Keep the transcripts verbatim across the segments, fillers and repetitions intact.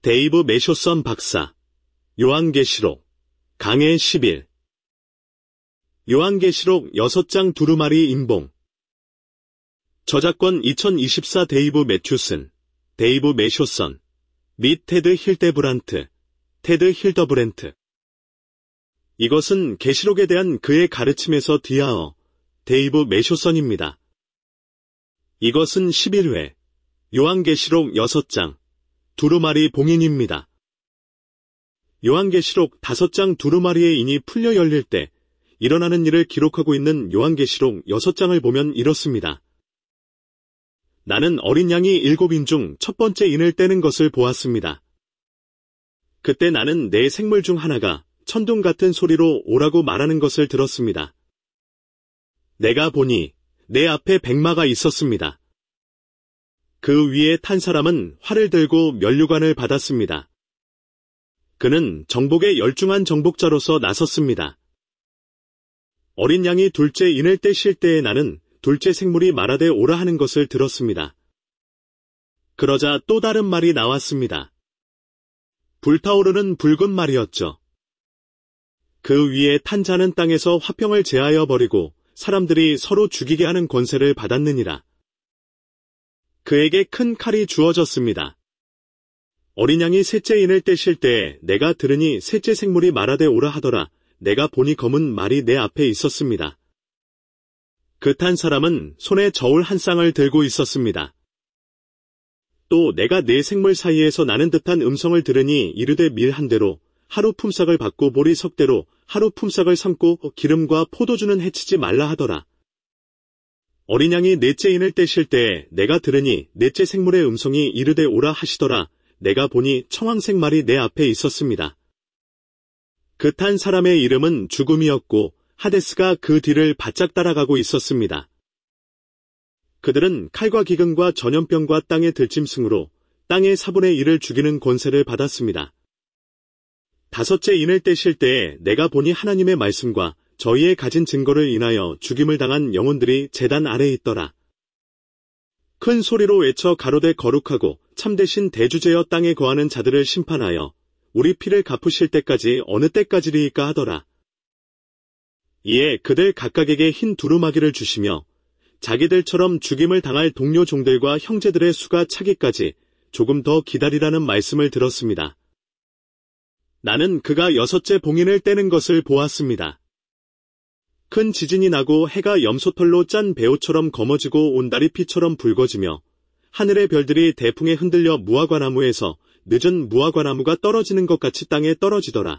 데이브 매쇼선 박사, 요한계시록, 강해 십일. 요한계시록 여섯 장 두루마리 임봉. 저작권 이천이십사 데이브 매튜슨, 데이브 매쇼선, 및 테드 힐데브란트, 테드 힐더브랜트. 이것은 계시록에 대한 그의 가르침에서 디아어, 데이브 매쇼선입니다. 이것은 십일 회, 요한계시록 여섯 장, 두루마리 봉인입니다. 요한계시록 다섯 장 두루마리의 인이 풀려 열릴 때 일어나는 일을 기록하고 있는 요한계시록 여섯 장을 보면 이렇습니다. 나는 어린 양이 일곱 인 중 첫 번째 인을 떼는 것을 보았습니다. 그때 나는 네 생물 중 하나가 천둥 같은 소리로 오라고 말하는 것을 들었습니다. 내가 보니 내 앞에 백마가 있었습니다. 그 위에 탄 사람은 활을 들고 면류관을 받았습니다. 그는 정복의 열중한 정복자로서 나섰습니다. 어린 양이 둘째 인을 떼실 때에 나는 둘째 생물이 말하되 오라 하는 것을 들었습니다. 그러자 또 다른 말이 나왔습니다. 불타오르는 붉은 말이었죠. 그 위에 탄 자는 땅에서 화평을 제하여 버리고 사람들이 서로 죽이게 하는 권세를 받았느니라. 그에게 큰 칼이 주어졌습니다. 어린 양이 셋째 인을 떼실 때에 내가 들으니 셋째 생물이 말하되 오라 하더라. 내가 보니 검은 말이 내 앞에 있었습니다. 그 탄 사람은 손에 저울 한 쌍을 들고 있었습니다. 또 내가 네 생물 사이에서 나는 듯한 음성을 들으니 이르되 밀 한 대로 하루 품삯을 받고 보리 석 대로 하루 품삯을 삼고 기름과 포도주는 해치지 말라 하더라. 어린 양이 넷째 인을 떼실 때에 내가 들으니 넷째 생물의 음성이 이르되 오라 하시더라. 내가 보니 청황색 말이 내 앞에 있었습니다. 그 탄 사람의 이름은 죽음이었고 하데스가 그 뒤를 바짝 따라가고 있었습니다. 그들은 칼과 기근과 전염병과 땅의 들짐승으로 땅의 사분의 일을 죽이는 권세를 받았습니다. 다섯째 인을 떼실 때에 내가 보니 하나님의 말씀과 저희의 가진 증거를 인하여 죽임을 당한 영혼들이 제단 아래에 있더라. 큰 소리로 외쳐 가로되 거룩하고 참되신 대주제여 땅에 거하는 자들을 심판하여 우리 피를 갚으실 때까지 어느 때까지리이까 하더라. 이에 그들 각각에게 흰 두루마기를 주시며 자기들처럼 죽임을 당할 동료 종들과 형제들의 수가 차기까지 조금 더 기다리라는 말씀을 들었습니다. 나는 그가 여섯째 봉인을 떼는 것을 보았습니다. 큰 지진이 나고 해가 염소털로 짠 배옷처럼 검어지고 온달이 피처럼 붉어지며 하늘의 별들이 대풍에 흔들려 무화과나무에서 늦은 무화과나무가 떨어지는 것 같이 땅에 떨어지더라.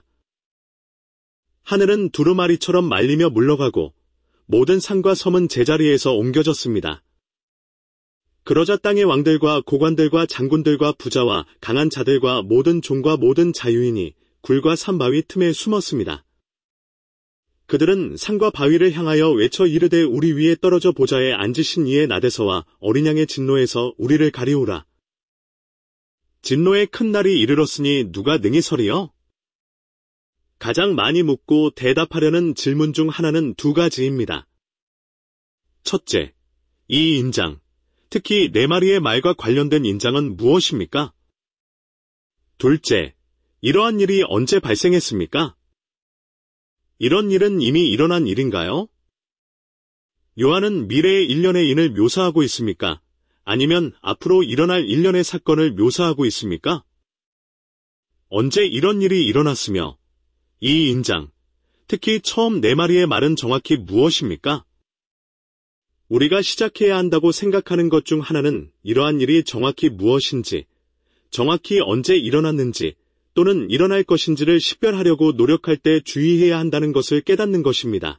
하늘은 두루마리처럼 말리며 물러가고 모든 산과 섬은 제자리에서 옮겨졌습니다. 그러자 땅의 왕들과 고관들과 장군들과 부자와 강한 자들과 모든 종과 모든 자유인이 굴과 산바위 틈에 숨었습니다. 그들은 산과 바위를 향하여 외쳐 이르되 우리 위에 떨어져 보좌에 앉으신 이의 나대서와 어린 양의 진노에서 우리를 가리우라. 진노의 큰 날이 이르렀으니 누가 능히 서리요? 가장 많이 묻고 대답하려는 질문 중 하나는 두 가지입니다. 첫째, 이 인장, 특히 네 마리의 말과 관련된 인장은 무엇입니까? 둘째, 이러한 일이 언제 발생했습니까? 이런 일은 이미 일어난 일인가요? 요한은 미래의 일련의 인을 묘사하고 있습니까? 아니면 앞으로 일어날 일련의 사건을 묘사하고 있습니까? 언제 이런 일이 일어났으며 이 인장, 특히 처음 네 마리의 말은 정확히 무엇입니까? 우리가 시작해야 한다고 생각하는 것 중 하나는 이러한 일이 정확히 무엇인지, 정확히 언제 일어났는지 또는 일어날 것인지를 식별하려고 노력할 때 주의해야 한다는 것을 깨닫는 것입니다.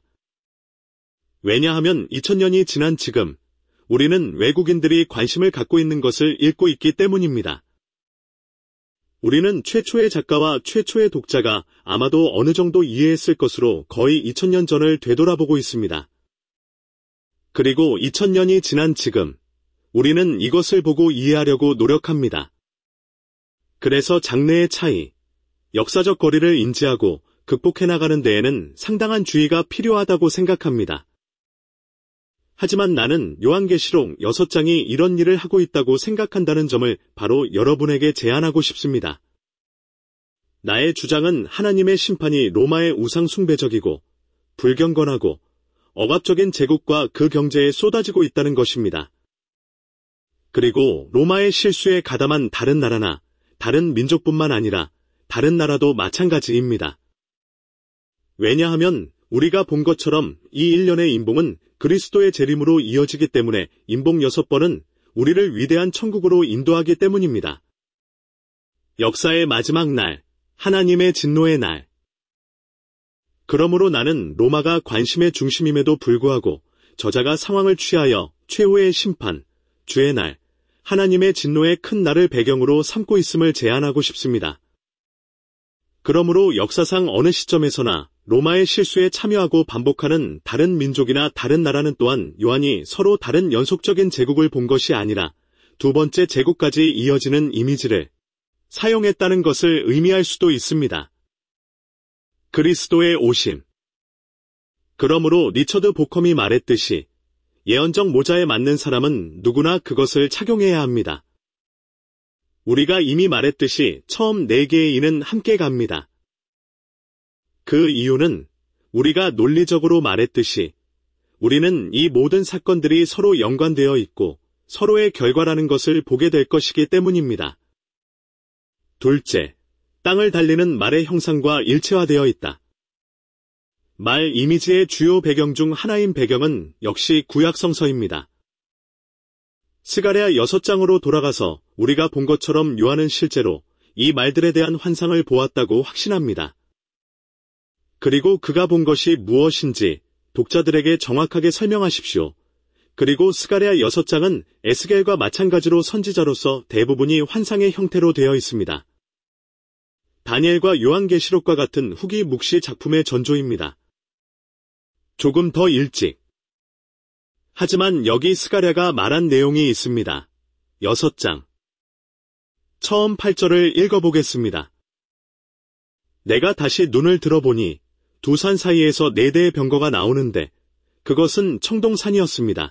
왜냐하면 이천 년이 지난 지금 우리는 외국인들이 관심을 갖고 있는 것을 읽고 있기 때문입니다. 우리는 최초의 작가와 최초의 독자가 아마도 어느 정도 이해했을 것으로 거의 이천 년 전을 되돌아보고 있습니다. 그리고 이천 년이 지난 지금 우리는 이것을 보고 이해하려고 노력합니다. 그래서 장래의 차이, 역사적 거리를 인지하고 극복해 나가는 데에는 상당한 주의가 필요하다고 생각합니다. 하지만 나는 요한계시록 여섯 장이 이런 일을 하고 있다고 생각한다는 점을 바로 여러분에게 제안하고 싶습니다. 나의 주장은 하나님의 심판이 로마의 우상 숭배적이고 불경건하고 억압적인 제국과 그 경제에 쏟아지고 있다는 것입니다. 그리고 로마의 실수에 가담한 다른 나라나 다른 민족뿐만 아니라 다른 나라도 마찬가지입니다. 왜냐하면 우리가 본 것처럼 이 일련의 인봉은 그리스도의 재림으로 이어지기 때문에 인봉 여섯 번은 우리를 위대한 천국으로 인도하기 때문입니다. 역사의 마지막 날, 하나님의 진노의 날. 그러므로 나는 로마가 관심의 중심임에도 불구하고 저자가 상황을 취하여 최후의 심판, 주의 날, 하나님의 진노의 큰 날을 배경으로 삼고 있음을 제안하고 싶습니다. 그러므로 역사상 어느 시점에서나 로마의 실수에 참여하고 반복하는 다른 민족이나 다른 나라는 또한 요한이 서로 다른 연속적인 제국을 본 것이 아니라 두 번째 제국까지 이어지는 이미지를 사용했다는 것을 의미할 수도 있습니다. 그리스도의 오심. 그러므로 리처드 보컴이 말했듯이 예언적 모자에 맞는 사람은 누구나 그것을 착용해야 합니다. 우리가 이미 말했듯이 처음 네 개의 이는 함께 갑니다. 그 이유는 우리가 논리적으로 말했듯이 우리는 이 모든 사건들이 서로 연관되어 있고 서로의 결과라는 것을 보게 될 것이기 때문입니다. 둘째, 땅을 달리는 말의 형상과 일체화되어 있다. 말 이미지의 주요 배경 중 하나인 배경은 역시 구약성서입니다. 스가랴 여섯 장으로 돌아가서 우리가 본 것처럼 요한은 실제로 이 말들에 대한 환상을 보았다고 확신합니다. 그리고 그가 본 것이 무엇인지 독자들에게 정확하게 설명하십시오. 그리고 스가랴 여섯 장은 에스겔과 마찬가지로 선지자로서 대부분이 환상의 형태로 되어 있습니다. 다니엘과 요한계시록과 같은 후기 묵시 작품의 전조입니다. 조금 더 일찍. 하지만 여기 스가랴가 말한 내용이 있습니다. 여섯 장. 처음 팔 절을 읽어보겠습니다. 내가 다시 눈을 들어보니 두 산 사이에서 네 대의 병거가 나오는데 그것은 청동산이었습니다.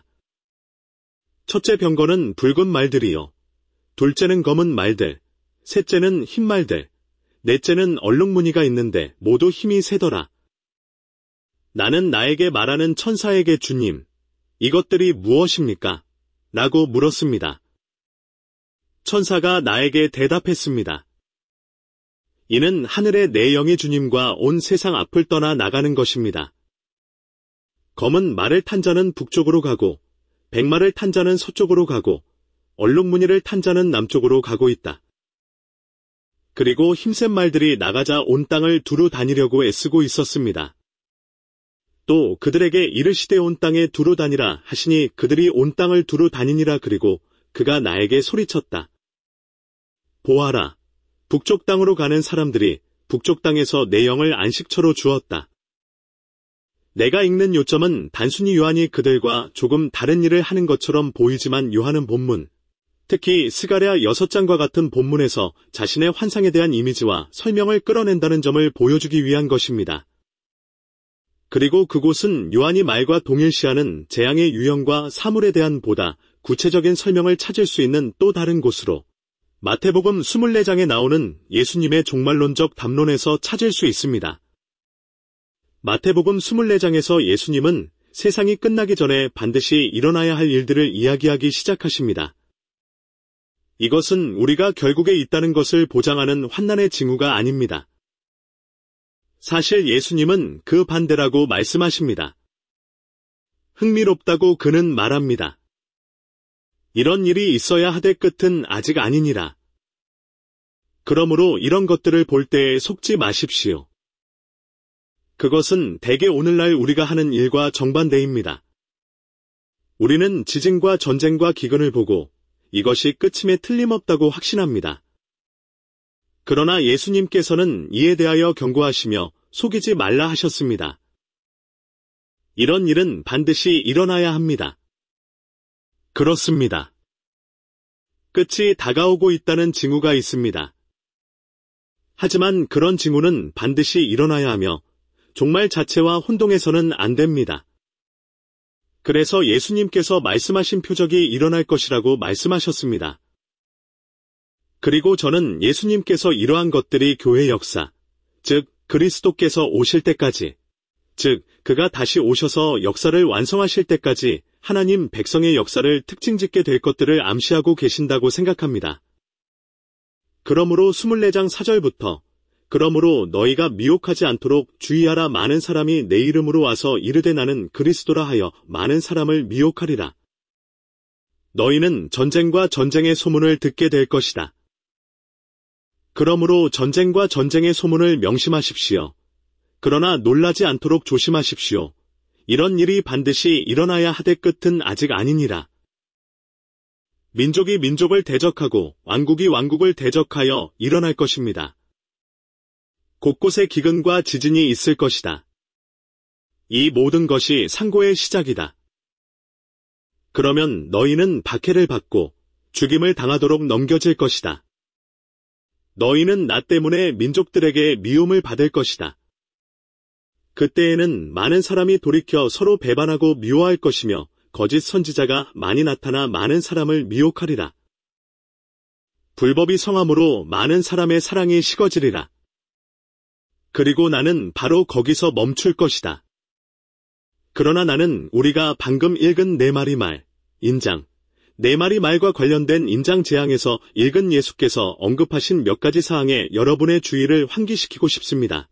첫째 병거는 붉은 말들이요. 둘째는 검은 말들, 셋째는 흰 말들, 넷째는 얼룩무늬가 있는데 모두 힘이 세더라. 나는 나에게 말하는 천사에게 주님, 이것들이 무엇입니까? 라고 물었습니다. 천사가 나에게 대답했습니다. 이는 하늘의 내 영의 주님과 온 세상 앞을 떠나 나가는 것입니다. 검은 말을 탄 자는 북쪽으로 가고 백말을 탄 자는 서쪽으로 가고 얼룩무늬를 탄 자는 남쪽으로 가고 있다. 그리고 힘센 말들이 나가자 온 땅을 두루 다니려고 애쓰고 있었습니다. 또 그들에게 이르시되 온 땅에 두루 다니라 하시니 그들이 온 땅을 두루 다니니라. 그리고 그가 나에게 소리쳤다. 보아라, 북쪽 땅으로 가는 사람들이 북쪽 땅에서 내 영을 안식처로 주었다. 내가 읽는 요점은 단순히 요한이 그들과 조금 다른 일을 하는 것처럼 보이지만 요한은 본문, 특히 스가랴 여섯 장과 같은 본문에서 자신의 환상에 대한 이미지와 설명을 끌어낸다는 점을 보여주기 위한 것입니다. 그리고 그곳은 요한이 말과 동일시하는 재앙의 유형과 사물에 대한 보다 구체적인 설명을 찾을 수 있는 또 다른 곳으로 마태복음 이십사 장에 나오는 예수님의 종말론적 담론에서 찾을 수 있습니다. 마태복음 이십사 장에서 예수님은 세상이 끝나기 전에 반드시 일어나야 할 일들을 이야기하기 시작하십니다. 이것은 우리가 결국에 있다는 것을 보장하는 환난의 징후가 아닙니다. 사실 예수님은 그 반대라고 말씀하십니다. 흥미롭다고 그는 말합니다. 이런 일이 있어야 하되 끝은 아직 아니니라. 그러므로 이런 것들을 볼 때에 속지 마십시오. 그것은 대개 오늘날 우리가 하는 일과 정반대입니다. 우리는 지진과 전쟁과 기근을 보고 이것이 끝임에 틀림없다고 확신합니다. 그러나 예수님께서는 이에 대하여 경고하시며 속이지 말라 하셨습니다. 이런 일은 반드시 일어나야 합니다. 그렇습니다. 끝이 다가오고 있다는 징후가 있습니다. 하지만 그런 징후는 반드시 일어나야 하며 종말 자체와 혼동해서는 안 됩니다. 그래서 예수님께서 말씀하신 표적이 일어날 것이라고 말씀하셨습니다. 그리고 저는 예수님께서 이러한 것들이 교회 역사, 즉 그리스도께서 오실 때까지, 즉 그가 다시 오셔서 역사를 완성하실 때까지 하나님 백성의 역사를 특징짓게 될 것들을 암시하고 계신다고 생각합니다. 그러므로 이십사 장 사 절부터 그러므로 너희가 미혹하지 않도록 주의하라. 많은 사람이 내 이름으로 와서 이르되 나는 그리스도라 하여 많은 사람을 미혹하리라. 너희는 전쟁과 전쟁의 소문을 듣게 될 것이다. 그러므로 전쟁과 전쟁의 소문을 명심하십시오. 그러나 놀라지 않도록 조심하십시오. 이런 일이 반드시 일어나야 하되 끝은 아직 아니니라. 민족이 민족을 대적하고 왕국이 왕국을 대적하여 일어날 것입니다. 곳곳에 기근과 지진이 있을 것이다. 이 모든 것이 상고의 시작이다. 그러면 너희는 박해를 받고 죽임을 당하도록 넘겨질 것이다. 너희는 나 때문에 민족들에게 미움을 받을 것이다. 그때에는 많은 사람이 돌이켜 서로 배반하고 미워할 것이며 거짓 선지자가 많이 나타나 많은 사람을 미혹하리라. 불법이 성함으로 많은 사람의 사랑이 식어지리라. 그리고 나는 바로 거기서 멈출 것이다. 그러나 나는 우리가 방금 읽은 네 마리 말, 인장, 네 마리 말과 관련된 인장 재앙에서 읽은 예수께서 언급하신 몇 가지 사항에 여러분의 주의를 환기시키고 싶습니다.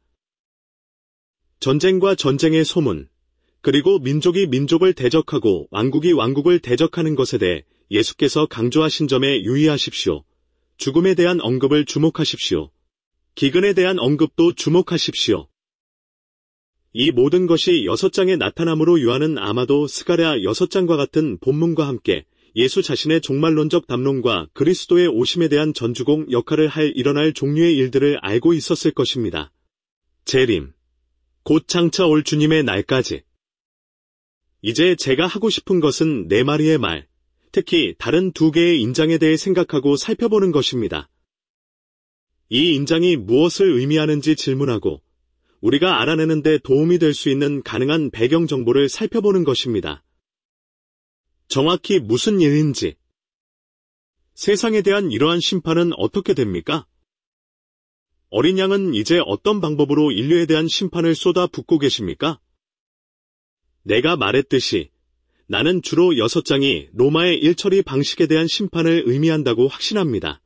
전쟁과 전쟁의 소문, 그리고 민족이 민족을 대적하고 왕국이 왕국을 대적하는 것에 대해 예수께서 강조하신 점에 유의하십시오. 죽음에 대한 언급을 주목하십시오. 기근에 대한 언급도 주목하십시오. 이 모든 것이 여섯 장의 나타남으로 요한은 아마도 스가랴 여섯 장과 같은 본문과 함께 예수 자신의 종말론적 담론과 그리스도의 오심에 대한 전주공 역할을 할 일어날 종류의 일들을 알고 있었을 것입니다. 재림, 곧 장차 올 주님의 날까지. 이제 제가 하고 싶은 것은 네 마리의 말, 특히 다른 두 개의 인장에 대해 생각하고 살펴보는 것입니다. 이 인장이 무엇을 의미하는지 질문하고 우리가 알아내는 데 도움이 될 수 있는 가능한 배경 정보를 살펴보는 것입니다. 정확히 무슨 일인지, 세상에 대한 이러한 심판은 어떻게 됩니까? 어린 양은 이제 어떤 방법으로 인류에 대한 심판을 쏟아 붓고 계십니까? 내가 말했듯이 나는 주로 여섯 장이 로마의 일처리 방식에 대한 심판을 의미한다고 확신합니다.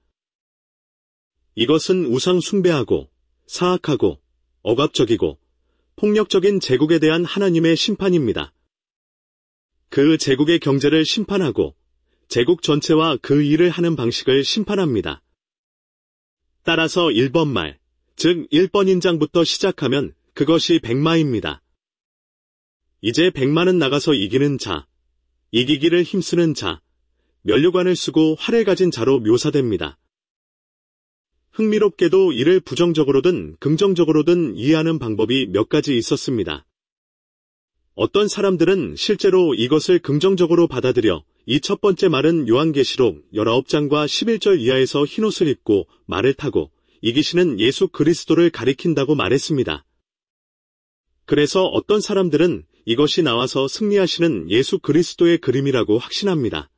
이것은 우상 숭배하고 사악하고 억압적이고 폭력적인 제국에 대한 하나님의 심판입니다. 그 제국의 경제를 심판하고 제국 전체와 그 일을 하는 방식을 심판합니다. 따라서 일 번 말, 즉 일 번 인장부터 시작하면 그것이 백마입니다. 이제 백마는 나가서 이기는 자, 이기기를 힘쓰는 자, 면류관을 쓰고 활을 가진 자로 묘사됩니다. 흥미롭게도 이를 부정적으로든 긍정적으로든 이해하는 방법이 몇 가지 있었습니다. 어떤 사람들은 실제로 이것을 긍정적으로 받아들여 이 첫 번째 말은 요한계시록 십구 장과 십일 절 이하에서 흰옷을 입고 말을 타고 이기시는 예수 그리스도를 가리킨다고 말했습니다. 그래서 어떤 사람들은 이것이 나와서 승리하시는 예수 그리스도의 그림이라고 확신합니다.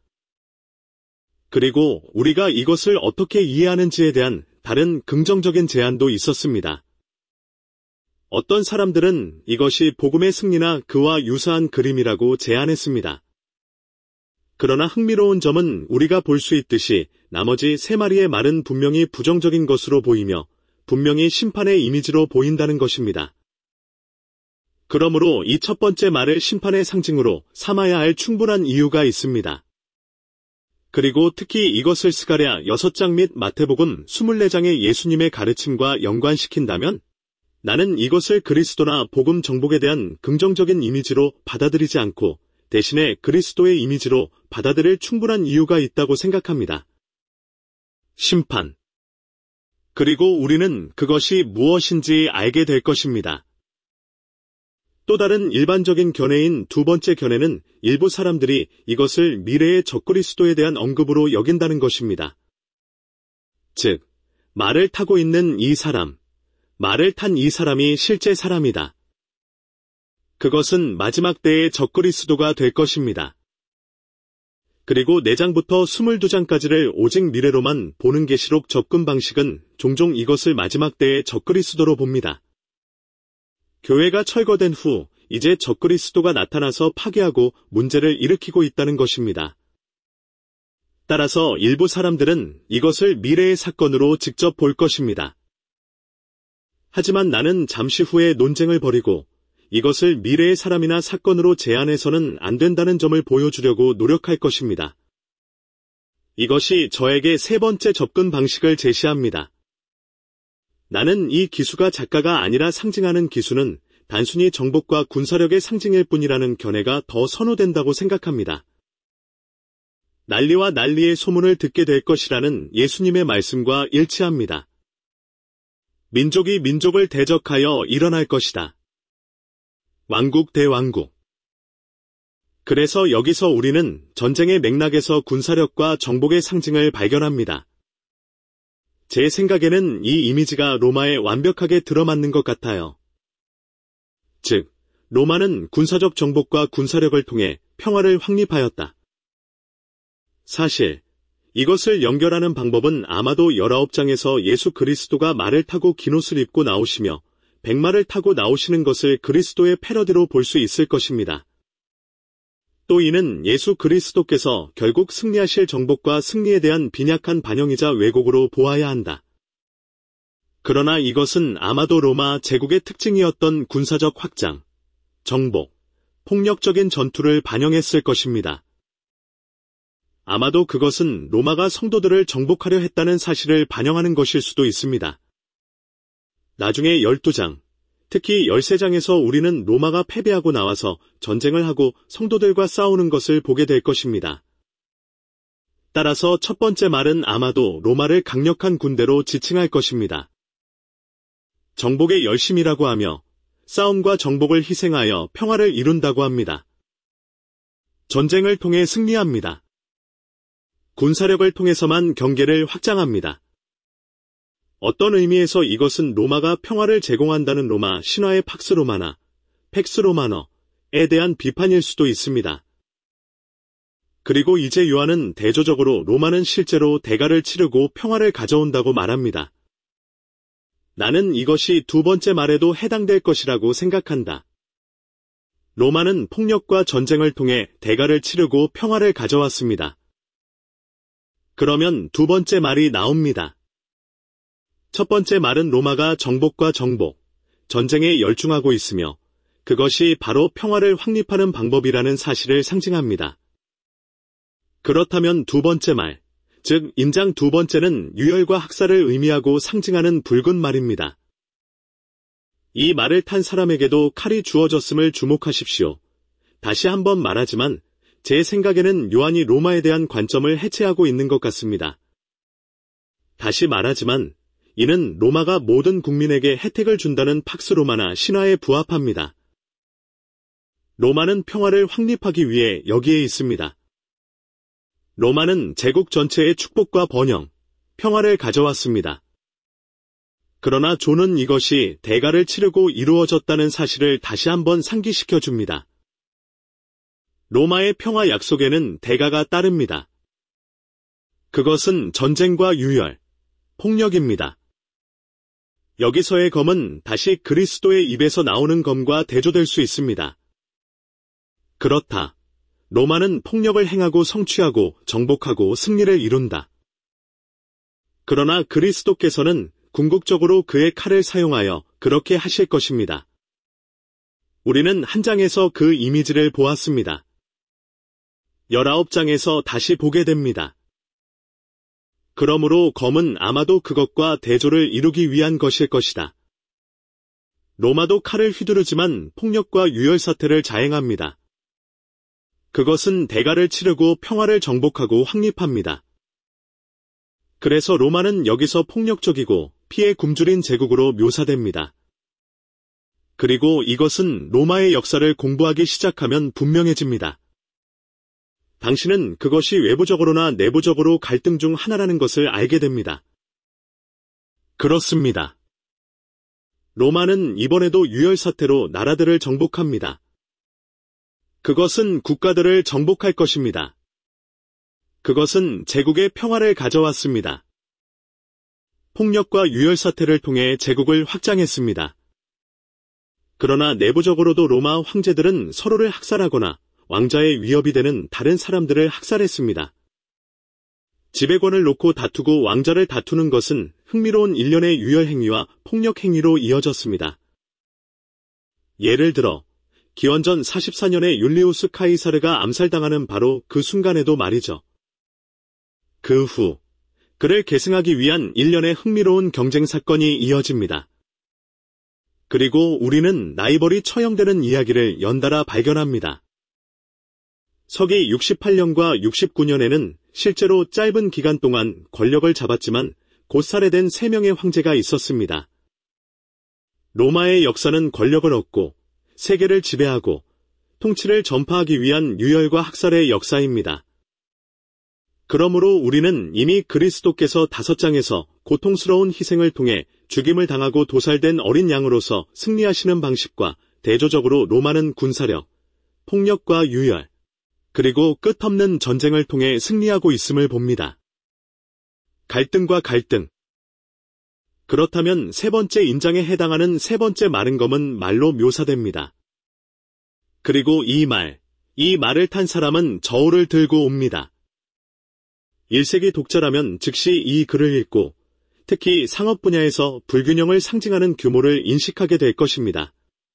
그리고 우리가 이것을 어떻게 이해하는지에 대한 다른 긍정적인 제안도 있었습니다. 어떤 사람들은 이것이 복음의 승리나 그와 유사한 그림이라고 제안했습니다. 그러나 흥미로운 점은 우리가 볼 수 있듯이 나머지 세 마리의 말은 분명히 부정적인 것으로 보이며 분명히 심판의 이미지로 보인다는 것입니다. 그러므로 이 첫 번째 말을 심판의 상징으로 삼아야 할 충분한 이유가 있습니다. 그리고 특히 이것을 스가랴 여섯 장 및 마태복음 이십사 장의 예수님의 가르침과 연관시킨다면 나는 이것을 그리스도나 복음 정복에 대한 긍정적인 이미지로 받아들이지 않고 대신에 그리스도의 이미지로 받아들일 충분한 이유가 있다고 생각합니다. 심판. 그리고 우리는 그것이 무엇인지 알게 될 것입니다. 또 다른 일반적인 견해인 두 번째 견해는 일부 사람들이 이것을 미래의 적그리스도에 대한 언급으로 여긴다는 것입니다. 즉, 말을 타고 있는 이 사람, 말을 탄 이 사람이 실제 사람이다. 그것은 마지막 때의 적그리스도가 될 것입니다. 그리고 네 장부터 이십이 장까지를 오직 미래로만 보는 계시록 접근 방식은 종종 이것을 마지막 때의 적그리스도로 봅니다. 교회가 철거된 후 이제 적그리스도가 나타나서 파괴하고 문제를 일으키고 있다는 것입니다. 따라서 일부 사람들은 이것을 미래의 사건으로 직접 볼 것입니다. 하지만 나는 잠시 후에 논쟁을 벌이고 이것을 미래의 사람이나 사건으로 제한해서는 안 된다는 점을 보여주려고 노력할 것입니다. 이것이 저에게 세 번째 접근 방식을 제시합니다. 나는 이 기수가 작가가 아니라 상징하는 기수는 단순히 정복과 군사력의 상징일 뿐이라는 견해가 더 선호된다고 생각합니다. 난리와 난리의 소문을 듣게 될 것이라는 예수님의 말씀과 일치합니다. 민족이 민족을 대적하여 일어날 것이다. 왕국 대 왕국. 그래서 여기서 우리는 전쟁의 맥락에서 군사력과 정복의 상징을 발견합니다. 제 생각에는 이 이미지가 로마에 완벽하게 들어맞는 것 같아요. 즉, 로마는 군사적 정복과 군사력을 통해 평화를 확립하였다. 사실, 이것을 연결하는 방법은 아마도 십구 장에서 예수 그리스도가 말을 타고 긴 옷을 입고 나오시며 백마를 타고 나오시는 것을 그리스도의 패러디로 볼 수 있을 것입니다. 또 이는 예수 그리스도께서 결국 승리하실 정복과 승리에 대한 빈약한 반영이자 왜곡으로 보아야 한다. 그러나 이것은 아마도 로마 제국의 특징이었던 군사적 확장, 정복, 폭력적인 전투를 반영했을 것입니다. 아마도 그것은 로마가 성도들을 정복하려 했다는 사실을 반영하는 것일 수도 있습니다. 나중에 십이 장, 특히 십삼 장에서 우리는 로마가 패배하고 나와서 전쟁을 하고 성도들과 싸우는 것을 보게 될 것입니다. 따라서 첫 번째 말은 아마도 로마를 강력한 군대로 지칭할 것입니다. 정복의 열심이라고 하며 싸움과 정복을 희생하여 평화를 이룬다고 합니다. 전쟁을 통해 승리합니다. 군사력을 통해서만 경계를 확장합니다. 어떤 의미에서 이것은 로마가 평화를 제공한다는 로마 신화의 팍스 로마나 팩스 로마너에 대한 비판일 수도 있습니다. 그리고 이제 요한은 대조적으로 로마는 실제로 대가를 치르고 평화를 가져온다고 말합니다. 나는 이것이 두 번째 말에도 해당될 것이라고 생각한다. 로마는 폭력과 전쟁을 통해 대가를 치르고 평화를 가져왔습니다. 그러면 두 번째 말이 나옵니다. 첫 번째 말은 로마가 정복과 정복, 전쟁에 열중하고 있으며 그것이 바로 평화를 확립하는 방법이라는 사실을 상징합니다. 그렇다면 두 번째 말, 즉 임장 두 번째는 유혈과 학살을 의미하고 상징하는 붉은 말입니다. 이 말을 탄 사람에게도 칼이 주어졌음을 주목하십시오. 다시 한번 말하지만 제 생각에는 요한이 로마에 대한 관점을 해체하고 있는 것 같습니다. 다시 말하지만 이는 로마가 모든 국민에게 혜택을 준다는 팍스 로마나 신화에 부합합니다. 로마는 평화를 확립하기 위해 여기에 있습니다. 로마는 제국 전체의 축복과 번영, 평화를 가져왔습니다. 그러나 존은 이것이 대가를 치르고 이루어졌다는 사실을 다시 한번 상기시켜 줍니다. 로마의 평화 약속에는 대가가 따릅니다. 그것은 전쟁과 유혈, 폭력입니다. 여기서의 검은 다시 그리스도의 입에서 나오는 검과 대조될 수 있습니다. 그렇다. 로마는 폭력을 행하고 성취하고 정복하고 승리를 이룬다. 그러나 그리스도께서는 궁극적으로 그의 칼을 사용하여 그렇게 하실 것입니다. 우리는 한 장에서 그 이미지를 보았습니다. 십구 장에서 다시 보게 됩니다. 그러므로 검은 아마도 그것과 대조를 이루기 위한 것일 것이다. 로마도 칼을 휘두르지만 폭력과 유혈 사태를 자행합니다. 그것은 대가를 치르고 평화를 정복하고 확립합니다. 그래서 로마는 여기서 폭력적이고 피에 굶주린 제국으로 묘사됩니다. 그리고 이것은 로마의 역사를 공부하기 시작하면 분명해집니다. 당신은 그것이 외부적으로나 내부적으로 갈등 중 하나라는 것을 알게 됩니다. 그렇습니다. 로마는 이번에도 유혈 사태로 나라들을 정복합니다. 그것은 국가들을 정복할 것입니다. 그것은 제국의 평화를 가져왔습니다. 폭력과 유혈 사태를 통해 제국을 확장했습니다. 그러나 내부적으로도 로마 황제들은 서로를 학살하거나 왕자의 위협이 되는 다른 사람들을 학살했습니다. 지배권을 놓고 다투고 왕자를 다투는 것은 흥미로운 일련의 유혈 행위와 폭력 행위로 이어졌습니다. 예를 들어 기원전 사십사 년에 율리우스 카이사르가 암살당하는 바로 그 순간에도 말이죠. 그 후 그를 계승하기 위한 일련의 흥미로운 경쟁 사건이 이어집니다. 그리고 우리는 라이벌이 처형되는 이야기를 연달아 발견합니다. 서기 육십팔 년과 육십구 년에는 실제로 짧은 기간 동안 권력을 잡았지만 곧 살해된 세 명의 황제가 있었습니다. 로마의 역사는 권력을 얻고 세계를 지배하고 통치를 전파하기 위한 유혈과 학살의 역사입니다. 그러므로 우리는 이미 그리스도께서 다섯 장에서 고통스러운 희생을 통해 죽임을 당하고 도살된 어린 양으로서 승리하시는 방식과 대조적으로 로마는 군사력, 폭력과 유혈, 그리고 끝없는 전쟁을 통해 승리하고 있음을 봅니다. 갈등과 갈등. 그렇다면 세 번째 인장에 해당하는 세 번째 마른 검은 말로 묘사됩니다. 그리고 이 말, 이 말을 탄 사람은 저울을 들고 옵니다. 일 세기 독자라면 즉시 이 글을 읽고 특히 상업 분야에서 불균형을 상징하는 규모를 인식하게 될 것입니다.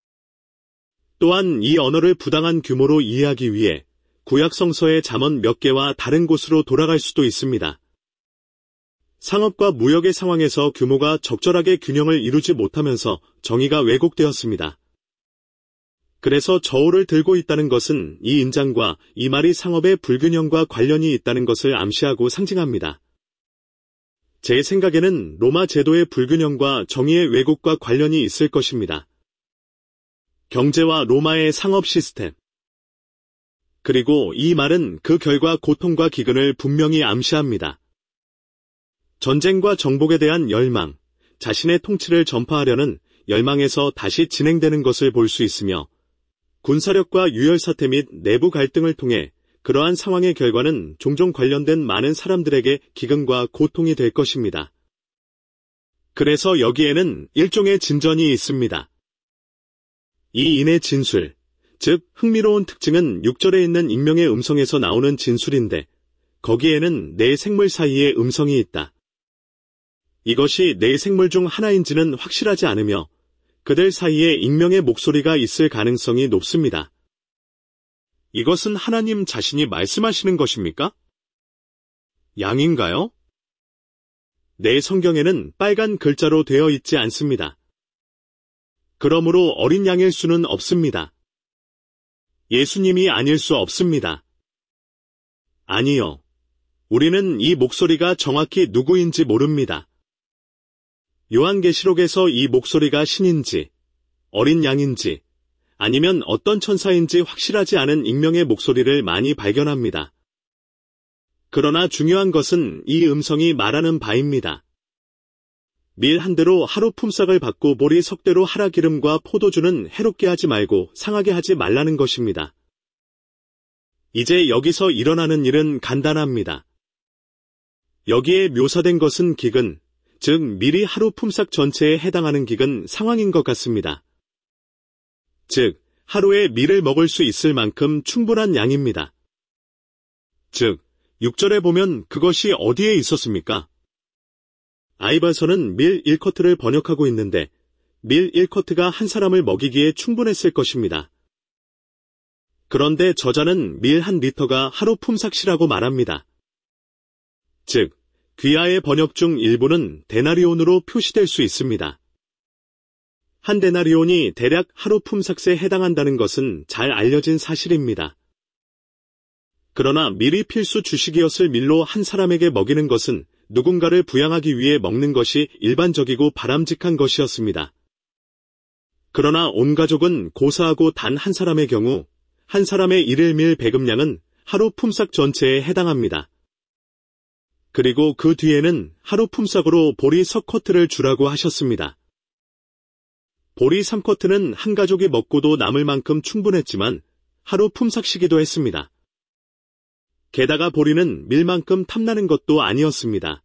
또한 이 언어를 부당한 규모로 이해하기 위해 구약 성서의 잠언 몇 개와 다른 곳으로 돌아갈 수도 있습니다. 상업과 무역의 상황에서 규모가 적절하게 균형을 이루지 못하면서 정의가 왜곡되었습니다. 그래서 저울을 들고 있다는 것은 이 인장과 이 말이 상업의 불균형과 관련이 있다는 것을 암시하고 상징합니다. 제 생각에는 로마 제도의 불균형과 정의의 왜곡과 관련이 있을 것입니다. 경제와 로마의 상업 시스템. 그리고 이 말은 그 결과 고통과 기근을 분명히 암시합니다. 전쟁과 정복에 대한 열망, 자신의 통치를 전파하려는 열망에서 다시 진행되는 것을 볼 수 있으며 군사력과 유혈 사태 및 내부 갈등을 통해 그러한 상황의 결과는 종종 관련된 많은 사람들에게 기근과 고통이 될 것입니다. 그래서 여기에는 일종의 진전이 있습니다. 이 인의 진술, 즉 흥미로운 특징은 육 절에 있는 익명의 음성에서 나오는 진술인데 거기에는 네 생물 사이에 음성이 있다. 이것이 네 생물 중 하나인지는 확실하지 않으며 그들 사이에 익명의 목소리가 있을 가능성이 높습니다. 이것은 하나님 자신이 말씀하시는 것입니까? 양인가요? 내 성경에는 빨간 글자로 되어 있지 않습니다. 그러므로 어린 양일 수는 없습니다. 예수님이 아닐 수 없습니다. 아니요. 우리는 이 목소리가 정확히 누구인지 모릅니다. 요한계시록에서 이 목소리가 신인지, 어린 양인지, 아니면 어떤 천사인지 확실하지 않은 익명의 목소리를 많이 발견합니다. 그러나 중요한 것은 이 음성이 말하는 바입니다. 밀 한 대로 하루 품삯을 받고 보리 석 대로 하라 기름과 포도주는 해롭게 하지 말고 상하게 하지 말라는 것입니다. 이제 여기서 일어나는 일은 간단합니다. 여기에 묘사된 것은 기근, 즉 밀이 하루 품삯 전체에 해당하는 기근 상황인 것 같습니다. 즉 하루에 밀을 먹을 수 있을 만큼 충분한 양입니다. 즉 육 절에 보면 그것이 어디에 있었습니까? 아이바서는 밀 일 커트를 번역하고 있는데 밀 일 커트가 한 사람을 먹이기에 충분했을 것입니다. 그런데 저자는 밀 한 리터가 하루 품삯이라고 말합니다. 즉 귀하의 번역 중 일부는 데나리온으로 표시될 수 있습니다. 한 데나리온이 대략 하루 품삯에 해당한다는 것은 잘 알려진 사실입니다. 그러나 밀이 필수 주식이었을 밀로 한 사람에게 먹이는 것은 누군가를 부양하기 위해 먹는 것이 일반적이고 바람직한 것이었습니다. 그러나 온 가족은 고사하고 단 한 사람의 경우 한 사람의 일일 밀 배급량은 하루 품삯 전체에 해당합니다. 그리고 그 뒤에는 하루 품삯으로 보리 석 커트를 주라고 하셨습니다. 보리 삼 커트는 한 가족이 먹고도 남을 만큼 충분했지만 하루 품삯이기도 했습니다. 게다가 보리는 밀만큼 탐나는 것도 아니었습니다.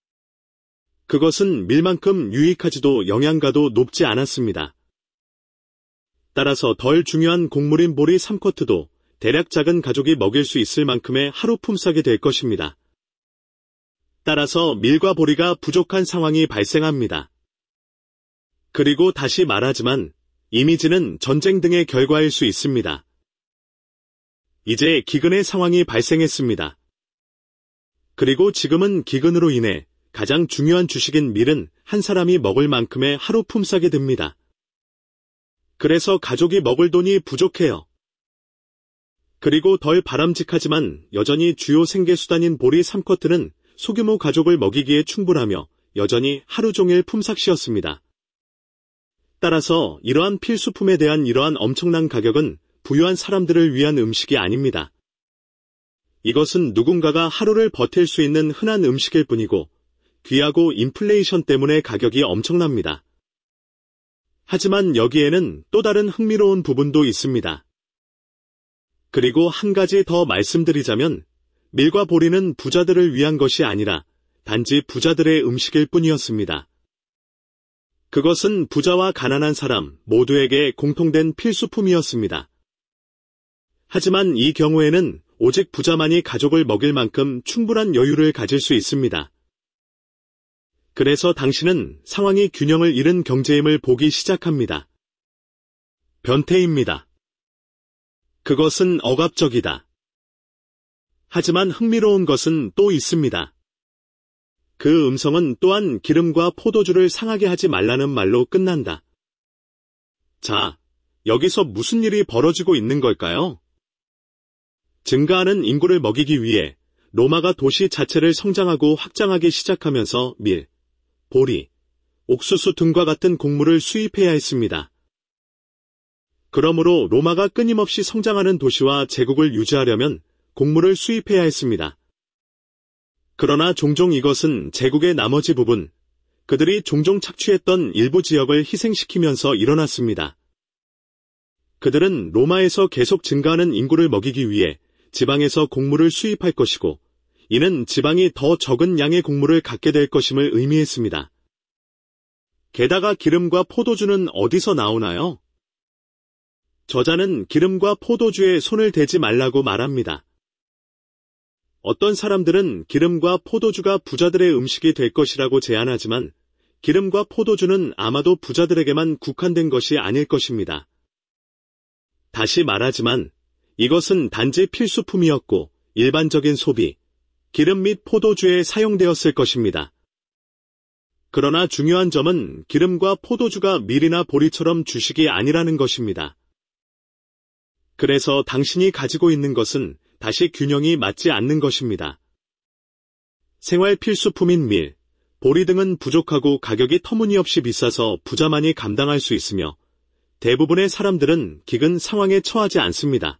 그것은 밀만큼 유익하지도 영양가도 높지 않았습니다. 따라서 덜 중요한 곡물인 보리 삼 쿼트도 대략 작은 가족이 먹일 수 있을 만큼의 하루 품삯이 될 것입니다. 따라서 밀과 보리가 부족한 상황이 발생합니다. 그리고 다시 말하지만 이미지는 전쟁 등의 결과일 수 있습니다. 이제 기근의 상황이 발생했습니다. 그리고 지금은 기근으로 인해 가장 중요한 주식인 밀은 한 사람이 먹을 만큼의 하루 품삯이 듭니다. 그래서 가족이 먹을 돈이 부족해요. 그리고 덜 바람직하지만 여전히 주요 생계수단인 보리 삼 쿼트는 소규모 가족을 먹이기에 충분하며 여전히 하루 종일 품삯이었습니다. 따라서 이러한 필수품에 대한 이러한 엄청난 가격은 부유한 사람들을 위한 음식이 아닙니다. 이것은 누군가가 하루를 버틸 수 있는 흔한 음식일 뿐이고 귀하고 인플레이션 때문에 가격이 엄청납니다. 하지만 여기에는 또 다른 흥미로운 부분도 있습니다. 그리고 한 가지 더 말씀드리자면 밀과 보리는 부자들을 위한 것이 아니라 단지 부자들의 음식일 뿐이었습니다. 그것은 부자와 가난한 사람 모두에게 공통된 필수품이었습니다. 하지만 이 경우에는 오직 부자만이 가족을 먹일 만큼 충분한 여유를 가질 수 있습니다. 그래서 당신은 상황이 균형을 잃은 경제임을 보기 시작합니다. 변태입니다. 그것은 억압적이다. 하지만 흥미로운 것은 또 있습니다. 그 음성은 또한 기름과 포도주를 상하게 하지 말라는 말로 끝난다. 자, 여기서 무슨 일이 벌어지고 있는 걸까요? 증가하는 인구를 먹이기 위해 로마가 도시 자체를 성장하고 확장하기 시작하면서 밀, 보리, 옥수수 등과 같은 곡물을 수입해야 했습니다. 그러므로 로마가 끊임없이 성장하는 도시와 제국을 유지하려면 곡물을 수입해야 했습니다. 그러나 종종 이것은 제국의 나머지 부분, 그들이 종종 착취했던 일부 지역을 희생시키면서 일어났습니다. 그들은 로마에서 계속 증가하는 인구를 먹이기 위해 지방에서 곡물을 수입할 것이고, 이는 지방이 더 적은 양의 곡물을 갖게 될 것임을 의미했습니다. 게다가 기름과 포도주는 어디서 나오나요? 저자는 기름과 포도주에 손을 대지 말라고 말합니다. 어떤 사람들은 기름과 포도주가 부자들의 음식이 될 것이라고 제안하지만 기름과 포도주는 아마도 부자들에게만 국한된 것이 아닐 것입니다. 다시 말하지만 이것은 단지 필수품이었고 일반적인 소비, 기름 및 포도주에 사용되었을 것입니다. 그러나 중요한 점은 기름과 포도주가 밀이나 보리처럼 주식이 아니라는 것입니다. 그래서 당신이 가지고 있는 것은 다시 균형이 맞지 않는 것입니다. 생활 필수품인 밀, 보리 등은 부족하고 가격이 터무니없이 비싸서 부자만이 감당할 수 있으며 대부분의 사람들은 기근 상황에 처하지 않습니다.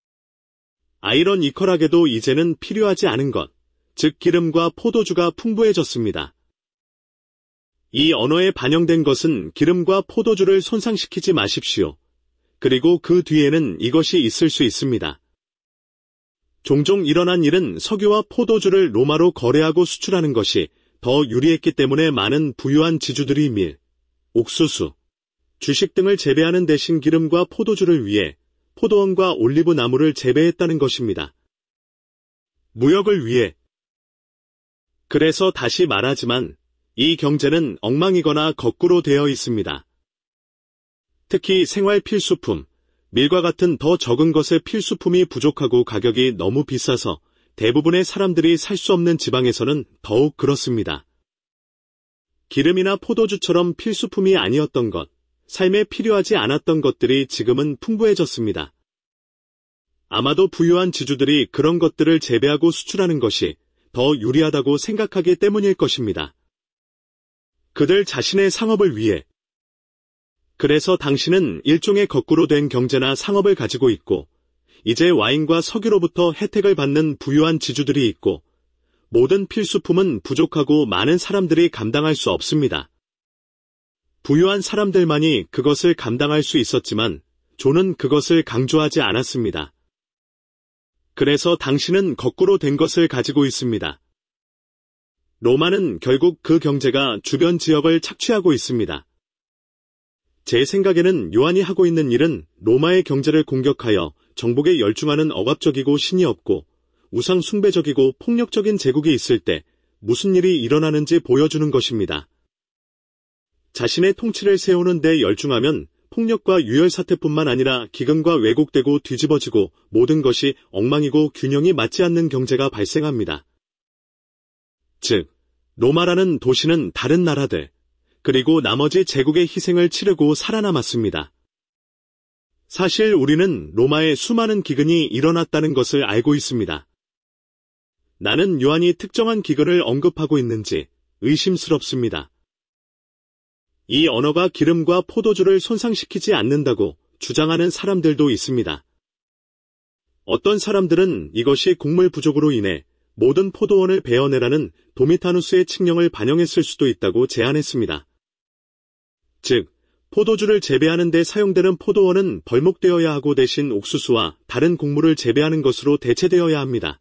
아이러니컬하게도 이제는 필요하지 않은 것, 즉 기름과 포도주가 풍부해졌습니다. 이 언어에 반영된 것은 기름과 포도주를 손상시키지 마십시오. 그리고 그 뒤에는 이것이 있을 수 있습니다. 종종 일어난 일은 석유와 포도주를 로마로 거래하고 수출하는 것이 더 유리했기 때문에 많은 부유한 지주들이 밀, 옥수수, 주식 등을 재배하는 대신 기름과 포도주를 위해 포도원과 올리브 나무를 재배했다는 것입니다. 무역을 위해. 그래서 다시 말하지만 이 경제는 엉망이거나 거꾸로 되어 있습니다. 특히 생활 필수품, 밀과 같은 더 적은 것의 필수품이 부족하고 가격이 너무 비싸서 대부분의 사람들이 살 수 없는 지방에서는 더욱 그렇습니다. 기름이나 포도주처럼 필수품이 아니었던 것, 삶에 필요하지 않았던 것들이 지금은 풍부해졌습니다. 아마도 부유한 지주들이 그런 것들을 재배하고 수출하는 것이 더 유리하다고 생각하기 때문일 것입니다. 그들 자신의 상업을 위해. 그래서 당신은 일종의 거꾸로 된 경제나 상업을 가지고 있고, 이제 와인과 석유로부터 혜택을 받는 부유한 지주들이 있고, 모든 필수품은 부족하고 많은 사람들이 감당할 수 없습니다. 부유한 사람들만이 그것을 감당할 수 있었지만, 존은 그것을 강조하지 않았습니다. 그래서 당신은 거꾸로 된 것을 가지고 있습니다. 로마는 결국 그 경제가 주변 지역을 착취하고 있습니다. 제 생각에는 요한이 하고 있는 일은 로마의 경제를 공격하여 정복에 열중하는 억압적이고 신이 없고 우상 숭배적이고 폭력적인 제국이 있을 때 무슨 일이 일어나는지 보여주는 것입니다. 자신의 통치를 세우는 데 열중하면 폭력과 유혈 사태뿐만 아니라 기근과 왜곡되고 뒤집어지고 모든 것이 엉망이고 균형이 맞지 않는 경제가 발생합니다. 즉, 로마라는 도시는 다른 나라들, 그리고 나머지 제국의 희생을 치르고 살아남았습니다. 사실 우리는 로마에 수많은 기근이 일어났다는 것을 알고 있습니다. 나는 요한이 특정한 기근을 언급하고 있는지 의심스럽습니다. 이 언어가 기름과 포도주를 손상시키지 않는다고 주장하는 사람들도 있습니다. 어떤 사람들은 이것이 곡물 부족으로 인해 모든 포도원을 베어내라는 도미타누스의 칙령을 반영했을 수도 있다고 제안했습니다. 즉, 포도주를 재배하는 데 사용되는 포도원은 벌목되어야 하고 대신 옥수수와 다른 곡물을 재배하는 것으로 대체되어야 합니다.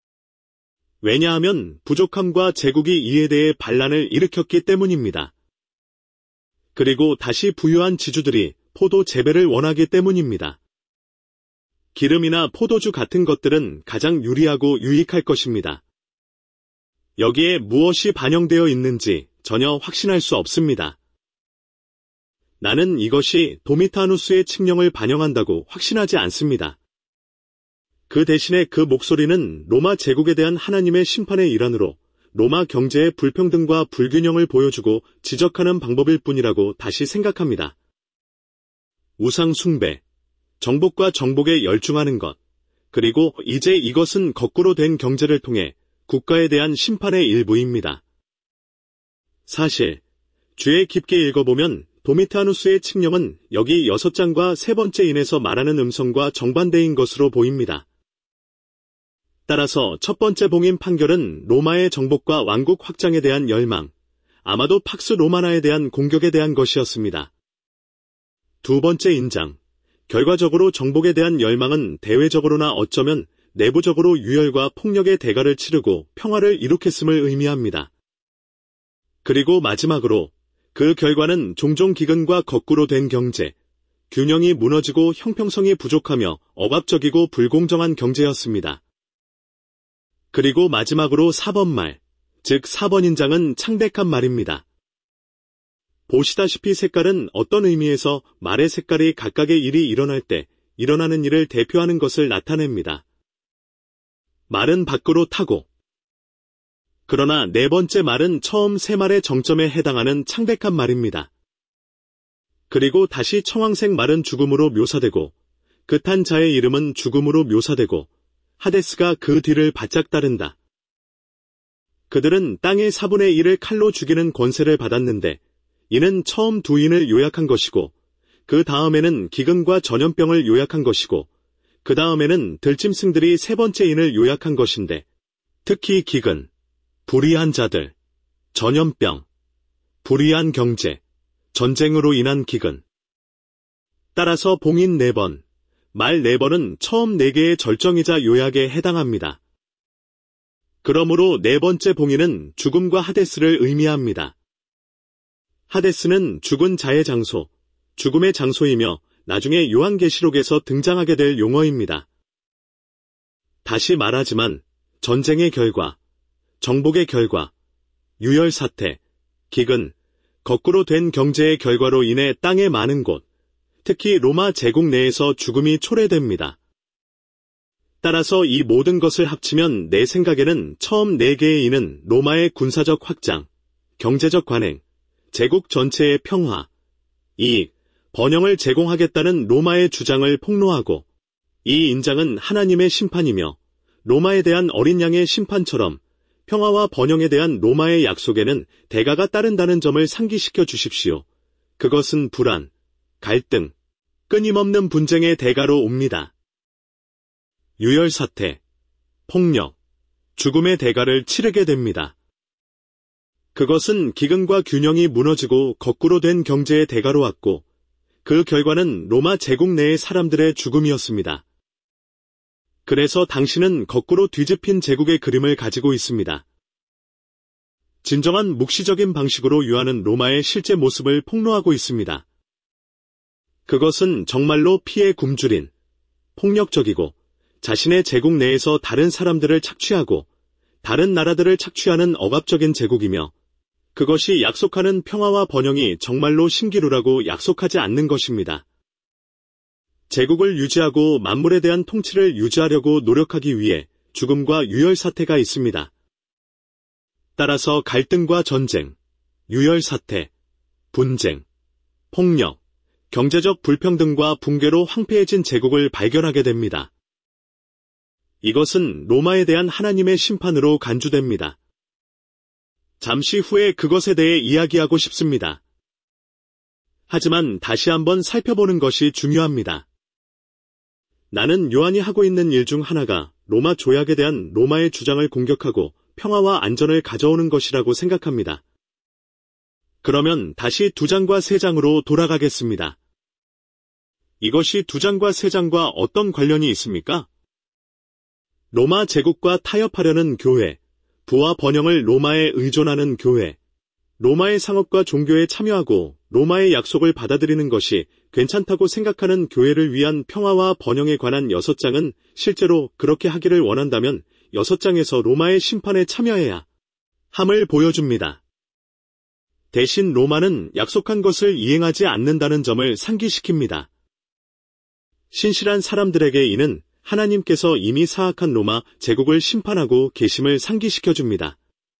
왜냐하면 부족함과 제국이 이에 대해 반란을 일으켰기 때문입니다. 그리고 다시 부유한 지주들이 포도 재배를 원하기 때문입니다. 기름이나 포도주 같은 것들은 가장 유리하고 유익할 것입니다. 여기에 무엇이 반영되어 있는지 전혀 확신할 수 없습니다. 나는 이것이 도미타누스의 칙령을 반영한다고 확신하지 않습니다. 그 대신에 그 목소리는 로마 제국에 대한 하나님의 심판의 일환으로 로마 경제의 불평등과 불균형을 보여주고 지적하는 방법일 뿐이라고 다시 생각합니다. 우상 숭배, 정복과 정복에 열중하는 것, 그리고 이제 이것은 거꾸로 된 경제를 통해 국가에 대한 심판의 일부입니다. 사실 죄에 깊게 읽어보면 도미타누스의 칙령은 여기 여섯 장과 세 번째 인에서 말하는 음성과 정반대인 것으로 보입니다. 따라서 첫 번째 봉인 판결은 로마의 정복과 왕국 확장에 대한 열망, 아마도 팍스 로마나에 대한 공격에 대한 것이었습니다. 두 번째 인장, 결과적으로 정복에 대한 열망은 대외적으로나 어쩌면 내부적으로 유혈과 폭력의 대가를 치르고 평화를 이룩했음을 의미합니다. 그리고 마지막으로 그 결과는 종종 기근과 거꾸로 된 경제, 균형이 무너지고 형평성이 부족하며 억압적이고 불공정한 경제였습니다. 그리고 마지막으로 사 번 말, 즉 사 번 인장은 창백한 말입니다. 보시다시피 색깔은 어떤 의미에서 말의 색깔이 각각의 일이 일어날 때 일어나는 일을 대표하는 것을 나타냅니다. 말은 밖으로 타고. 그러나 네 번째 말은 처음 세 말의 정점에 해당하는 창백한 말입니다. 그리고 다시 청황색 말은 죽음으로 묘사되고 그 탄 자의 이름은 죽음으로 묘사되고 하데스가 그 뒤를 바짝 따른다. 그들은 땅의 사분의 일을 칼로 죽이는 권세를 받았는데 이는 처음 두 인을 요약한 것이고 그 다음에는 기근과 전염병을 요약한 것이고 그 다음에는 들짐승들이 세 번째 인을 요약한 것인데 특히 기근, 불의한 자들, 전염병, 불의한 경제, 전쟁으로 인한 기근. 따라서 봉인 네 번, 말 네 번은 처음 네 개의 절정이자 요약에 해당합니다. 그러므로 네 번째 봉인은 죽음과 하데스를 의미합니다. 하데스는 죽은 자의 장소, 죽음의 장소이며 나중에 요한계시록에서 등장하게 될 용어입니다. 다시 말하지만 전쟁의 결과, 정복의 결과, 유혈 사태, 기근, 거꾸로 된 경제의 결과로 인해 땅의 많은 곳, 특히 로마 제국 내에서 죽음이 초래됩니다. 따라서 이 모든 것을 합치면 내 생각에는 처음 네 개의 인은 로마의 군사적 확장, 경제적 관행, 제국 전체의 평화, 이익, 번영을 제공하겠다는 로마의 주장을 폭로하고 이 인장은 하나님의 심판이며 로마에 대한 어린 양의 심판처럼 평화와 번영에 대한 로마의 약속에는 대가가 따른다는 점을 상기시켜 주십시오. 그것은 불안, 갈등, 끊임없는 분쟁의 대가로 옵니다. 유혈 사태, 폭력, 죽음의 대가를 치르게 됩니다. 그것은 기근과 균형이 무너지고 거꾸로 된 경제의 대가로 왔고 그 결과는 로마 제국 내의 사람들의 죽음이었습니다. 그래서 당신은 거꾸로 뒤집힌 제국의 그림을 가지고 있습니다. 진정한 묵시적인 방식으로 유하는 로마의 실제 모습을 폭로하고 있습니다. 그것은 정말로 피에 굶주린, 폭력적이고 자신의 제국 내에서 다른 사람들을 착취하고 다른 나라들을 착취하는 억압적인 제국이며 그것이 약속하는 평화와 번영이 정말로 신기루라고 약속하지 않는 것입니다. 제국을 유지하고 만물에 대한 통치를 유지하려고 노력하기 위해 죽음과 유혈 사태가 있습니다. 따라서 갈등과 전쟁, 유혈 사태, 분쟁, 폭력, 경제적 불평등과 붕괴로 황폐해진 제국을 발견하게 됩니다. 이것은 로마에 대한 하나님의 심판으로 간주됩니다. 잠시 후에 그것에 대해 이야기하고 싶습니다. 하지만 다시 한번 살펴보는 것이 중요합니다. 나는 요한이 하고 있는 일 중 하나가 로마 조약에 대한 로마의 주장을 공격하고 평화와 안전을 가져오는 것이라고 생각합니다. 그러면 다시 두 장과 세 장으로 돌아가겠습니다. 이것이 두 장과 세 장과 어떤 관련이 있습니까? 로마 제국과 타협하려는 교회, 부와 번영을 로마에 의존하는 교회, 로마의 상업과 종교에 참여하고 로마의 약속을 받아들이는 것이 괜찮다고 생각하는 교회를 위한 평화와 번영에 관한 여섯 장은 실제로 그렇게 하기를 원한다면 여섯 장에서 로마의 심판에 참여해야 함을 보여줍니다. 대신 로마는 약속한 것을 이행하지 않는다는 점을 상기시킵니다. 신실한 사람들에게 이는 하나님께서 이미 사악한 로마 제국을 심판하고 계심을 상기시켜줍니다.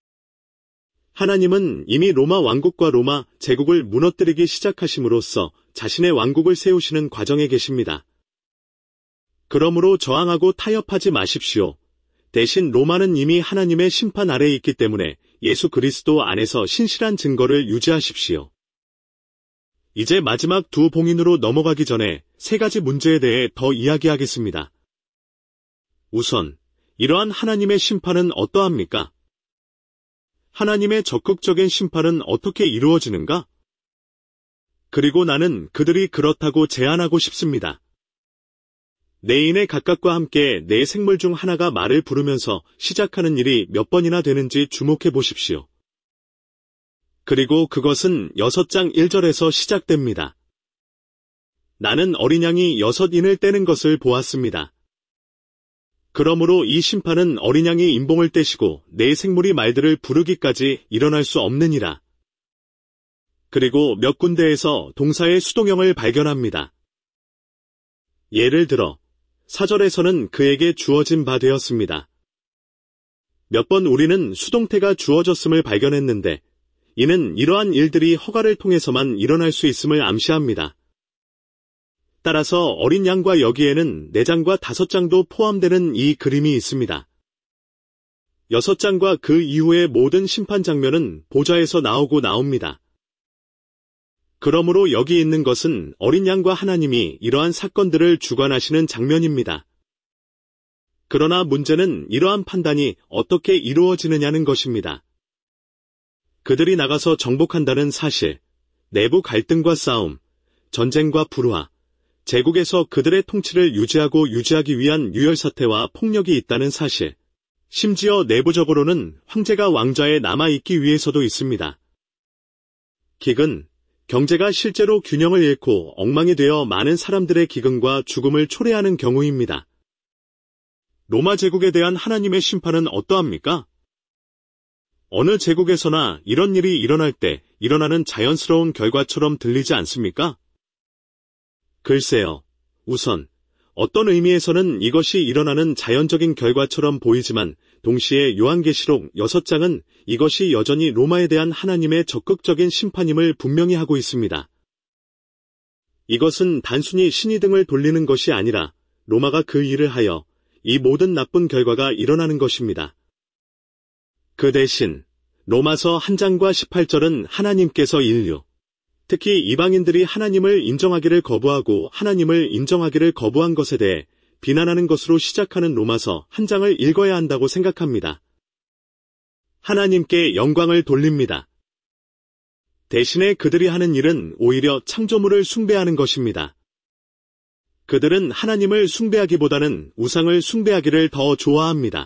하나님은 이미 로마 왕국과 로마 제국을 무너뜨리기 시작하심으로써 자신의 왕국을 세우시는 과정에 계십니다. 그러므로 저항하고 타협하지 마십시오. 대신 로마는 이미 하나님의 심판 아래에 있기 때문에 예수 그리스도 안에서 신실한 증거를 유지하십시오. 이제 마지막 두 봉인으로 넘어가기 전에 세 가지 문제에 대해 더 이야기하겠습니다. 우선, 이러한 하나님의 심판은 어떠합니까? 하나님의 적극적인 심판은 어떻게 이루어지는가? 그리고 나는 그들이 그렇다고 제안하고 싶습니다. 내 인의 각각과 함께 내 생물 중 하나가 말을 부르면서 시작하는 일이 몇 번이나 되는지 주목해 보십시오. 그리고 그것은 여섯 장 일 절에서 시작됩니다. 나는 어린 양이 여섯 인을 떼는 것을 보았습니다. 그러므로 이 심판은 어린 양이 인봉을 떼시고 내 생물이 말들을 부르기까지 일어날 수 없느니라. 그리고 몇 군데에서 동사의 수동형을 발견합니다. 예를 들어 사 절에서는 그에게 주어진 바 되었습니다. 몇 번 우리는 수동태가 주어졌음을 발견했는데 이는 이러한 일들이 허가를 통해서만 일어날 수 있음을 암시합니다. 따라서 어린 양과 여기에는 네 장과 다섯 장도 포함되는 이 그림이 있습니다. 여섯 장과 그 이후의 모든 심판 장면은 보좌에서 나오고 나옵니다. 그러므로 여기 있는 것은 어린 양과 하나님이 이러한 사건들을 주관하시는 장면입니다. 그러나 문제는 이러한 판단이 어떻게 이루어지느냐는 것입니다. 그들이 나가서 정복한다는 사실, 내부 갈등과 싸움, 전쟁과 불화, 제국에서 그들의 통치를 유지하고 유지하기 위한 유혈 사태와 폭력이 있다는 사실, 심지어 내부적으로는 황제가 왕좌에 남아있기 위해서도 있습니다. 기근, 경제가 실제로 균형을 잃고 엉망이 되어 많은 사람들의 기근과 죽음을 초래하는 경우입니다. 로마 제국에 대한 하나님의 심판은 어떠합니까? 어느 제국에서나 이런 일이 일어날 때 일어나는 자연스러운 결과처럼 들리지 않습니까? 글쎄요. 우선 어떤 의미에서는 이것이 일어나는 자연적인 결과처럼 보이지만 동시에 요한계시록 여섯 장은 이것이 여전히 로마에 대한 하나님의 적극적인 심판임을 분명히 하고 있습니다. 이것은 단순히 신이 등을 돌리는 것이 아니라 로마가 그 일을 하여 이 모든 나쁜 결과가 일어나는 것입니다. 그 대신 로마서 한 장과 십팔 절은 하나님께서 인류, 특히 이방인들이 하나님을 인정하기를 거부하고 하나님을 인정하기를 거부한 것에 대해 비난하는 것으로 시작하는 로마서 한 장을 읽어야 한다고 생각합니다. 하나님께 영광을 돌립니다. 대신에 그들이 하는 일은 오히려 창조물을 숭배하는 것입니다. 그들은 하나님을 숭배하기보다는 우상을 숭배하기를 더 좋아합니다.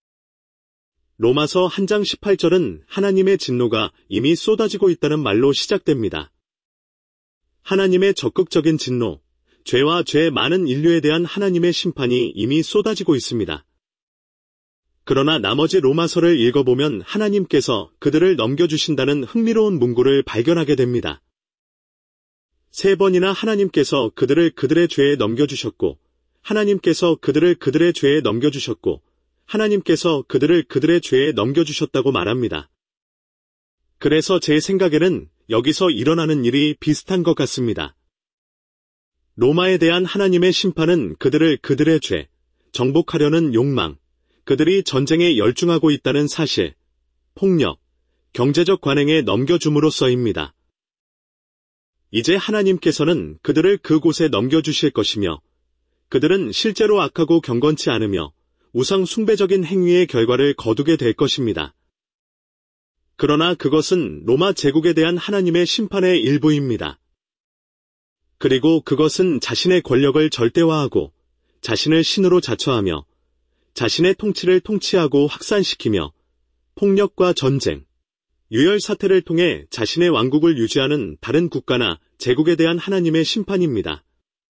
로마서 한 장 십팔 절은 하나님의 진노가 이미 쏟아지고 있다는 말로 시작됩니다. 하나님의 적극적인 진노, 죄와 죄 많은 인류에 대한 하나님의 심판이 이미 쏟아지고 있습니다. 그러나 나머지 로마서를 읽어보면 하나님께서 그들을 넘겨주신다는 흥미로운 문구를 발견하게 됩니다. 세 번이나 하나님께서 그들을 그들의 죄에 넘겨주셨고, 하나님께서 그들을 그들의 죄에 넘겨주셨고, 하나님께서 그들을 그들의 죄에 넘겨주셨다고 말합니다. 그래서 제 생각에는 여기서 일어나는 일이 비슷한 것 같습니다. 로마에 대한 하나님의 심판은 그들을 그들의 죄, 정복하려는 욕망, 그들이 전쟁에 열중하고 있다는 사실, 폭력, 경제적 관행에 넘겨줌으로써입니다. 이제 하나님께서는 그들을 그곳에 넘겨주실 것이며, 그들은 실제로 악하고 경건치 않으며 우상 숭배적인 행위의 결과를 거두게 될 것입니다. 그러나 그것은 로마 제국에 대한 하나님의 심판의 일부입니다. 그리고 그것은 자신의 권력을 절대화하고 자신을 신으로 자처하며 자신의 통치를 통치하고 확산시키며 폭력과 전쟁, 유혈 사태를 통해 자신의 왕국을 유지하는 다른 국가나 제국에 대한 하나님의 심판입니다.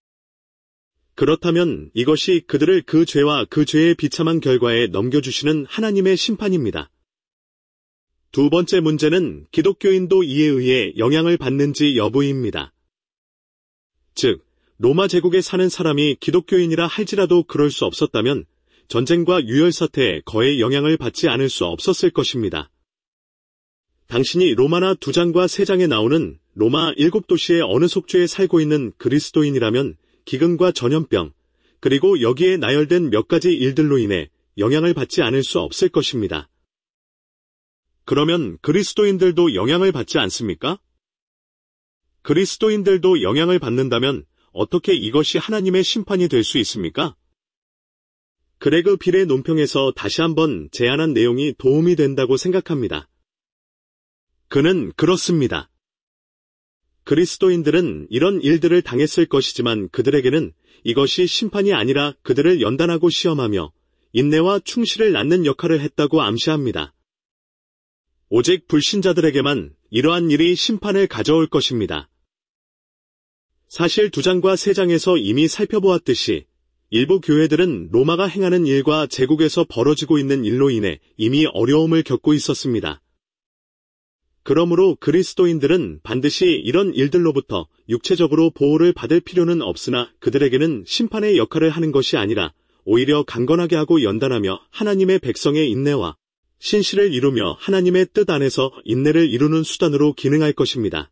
그렇다면 이것이 그들을 그 죄와 그 죄의 비참한 결과에 넘겨주시는 하나님의 심판입니다. 두 번째 문제는 기독교인도 이에 의해 영향을 받는지 여부입니다. 즉, 로마 제국에 사는 사람이 기독교인이라 할지라도 그럴 수 없었다면 전쟁과 유혈 사태에 거의 영향을 받지 않을 수 없었을 것입니다. 당신이 로마나 두 장과 세 장에 나오는 로마 일곱 도시의 어느 속주에 살고 있는 그리스도인이라면 기근과 전염병, 그리고 여기에 나열된 몇 가지 일들로 인해 영향을 받지 않을 수 없을 것입니다. 그러면 그리스도인들도 영향을 받지 않습니까? 그리스도인들도 영향을 받는다면 어떻게 이것이 하나님의 심판이 될 수 있습니까? 그레그 빌의 논평에서 다시 한번 제안한 내용이 도움이 된다고 생각합니다. 그는 그렇습니다. 그리스도인들은 이런 일들을 당했을 것이지만 그들에게는 이것이 심판이 아니라 그들을 연단하고 시험하며 인내와 충실을 낳는 역할을 했다고 암시합니다. 오직 불신자들에게만 이러한 일이 심판을 가져올 것입니다. 사실 두 장과 세 장에서 이미 살펴보았듯이 일부 교회들은 로마가 행하는 일과 제국에서 벌어지고 있는 일로 인해 이미 어려움을 겪고 있었습니다. 그러므로 그리스도인들은 반드시 이런 일들로부터 육체적으로 보호를 받을 필요는 없으나 그들에게는 심판의 역할을 하는 것이 아니라 오히려 강건하게 하고 연단하며 하나님의 백성의 인내와 신실을 이루며 하나님의 뜻 안에서 인내를 이루는 수단으로 기능할 것입니다.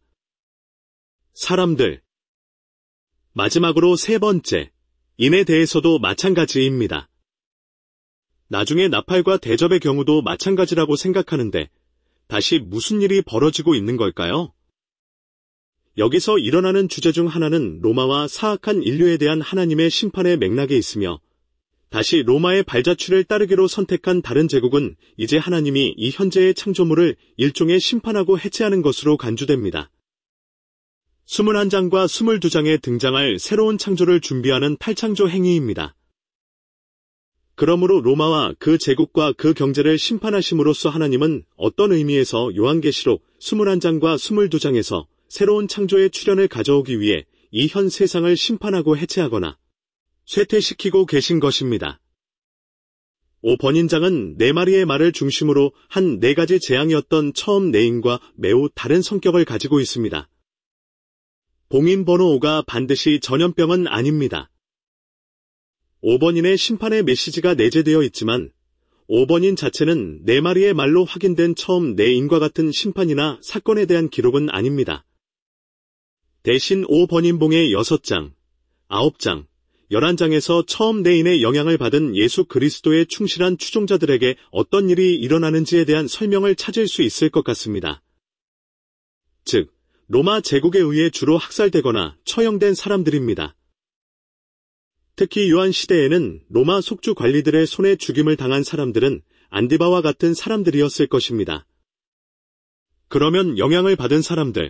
사람들. 마지막으로 세 번째, 인에 대해서도 마찬가지입니다. 나중에 나팔과 대접의 경우도 마찬가지라고 생각하는데 다시 무슨 일이 벌어지고 있는 걸까요? 여기서 일어나는 주제 중 하나는 로마와 사악한 인류에 대한 하나님의 심판의 맥락에 있으며 다시 로마의 발자취를 따르기로 선택한 다른 제국은 이제 하나님이 이 현재의 창조물을 일종의 심판하고 해체하는 것으로 간주됩니다. 이십일 장과 이십이 장에 등장할 새로운 창조를 준비하는 탈창조 행위입니다. 그러므로 로마와 그 제국과 그 경제를 심판하심으로써 하나님은 어떤 의미에서 요한계시록 이십일 장과 이십이 장에서 새로운 창조의 출현을 가져오기 위해 이 현 세상을 심판하고 해체하거나 쇠퇴시키고 계신 것입니다. 오 번인장은 네 마리의 말을 중심으로 한 네 가지 재앙이었던 처음 네인과 매우 다른 성격을 가지고 있습니다. 봉인 번호 오가 반드시 전염병은 아닙니다. 오 번인의 심판의 메시지가 내재되어 있지만 오 번인 자체는 네 마리의 말로 확인된 처음 네인과 같은 심판이나 사건에 대한 기록은 아닙니다. 대신 오 번인봉의 여섯 장, 아홉 장, 열한 장에서 처음 네인의 영향을 받은 예수 그리스도의 충실한 추종자들에게 어떤 일이 일어나는지에 대한 설명을 찾을 수 있을 것 같습니다. 즉, 로마 제국에 의해 주로 학살되거나 처형된 사람들입니다. 특히 요한 시대에는 로마 속주 관리들의 손에 죽임을 당한 사람들은 안디바와 같은 사람들이었을 것입니다. 그러면 영향을 받은 사람들,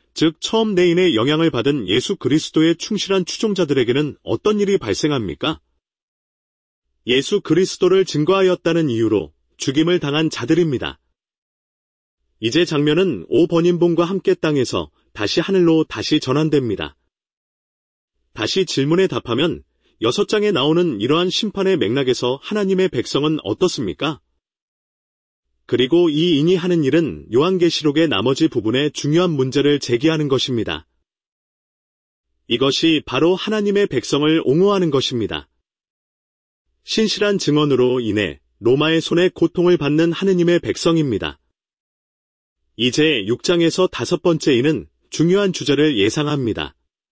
즉 처음 내인의 영향을 받은 예수 그리스도의 충실한 추종자들에게는 어떤 일이 발생합니까? 예수 그리스도를 증거하였다는 이유로 죽임을 당한 자들입니다. 이제 장면은 오 번인봉과 함께 땅에서 다시 하늘로 다시 전환됩니다. 다시 질문에 답하면 여섯 장에 나오는 이러한 심판의 맥락에서 하나님의 백성은 어떻습니까? 그리고 이 인이 하는 일은 요한계시록의 나머지 부분에 중요한 문제를 제기하는 것입니다. 이것이 바로 하나님의 백성을 옹호하는 것입니다. 신실한 증언으로 인해 로마의 손에 고통을 받는 하느님의 백성입니다. 이제 육 장에서 다섯 번째 인은 중요한 주제를 예상합니다.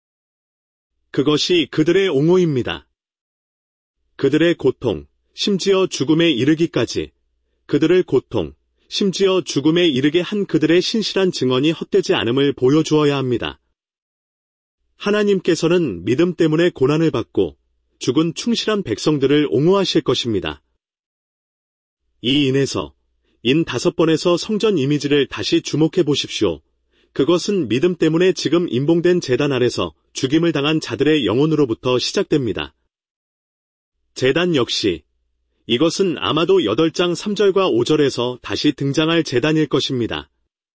그것이 그들의 옹호입니다. 그들의 고통, 심지어 죽음에 이르기까지 그들을 고통, 심지어 죽음에 이르게 한 그들의 신실한 증언이 헛되지 않음을 보여주어야 합니다. 하나님께서는 믿음 때문에 고난을 받고 죽은 충실한 백성들을 옹호하실 것입니다. 이 인에서 인 다섯 번에서 성전 이미지를 다시 주목해 보십시오. 그것은 믿음 때문에 지금 임봉된 제단 아래서 죽임을 당한 자들의 영혼으로부터 시작됩니다. 제단 역시 이것은 아마도 여덟 장 삼 절과 오 절에서 다시 등장할 제단일 것입니다.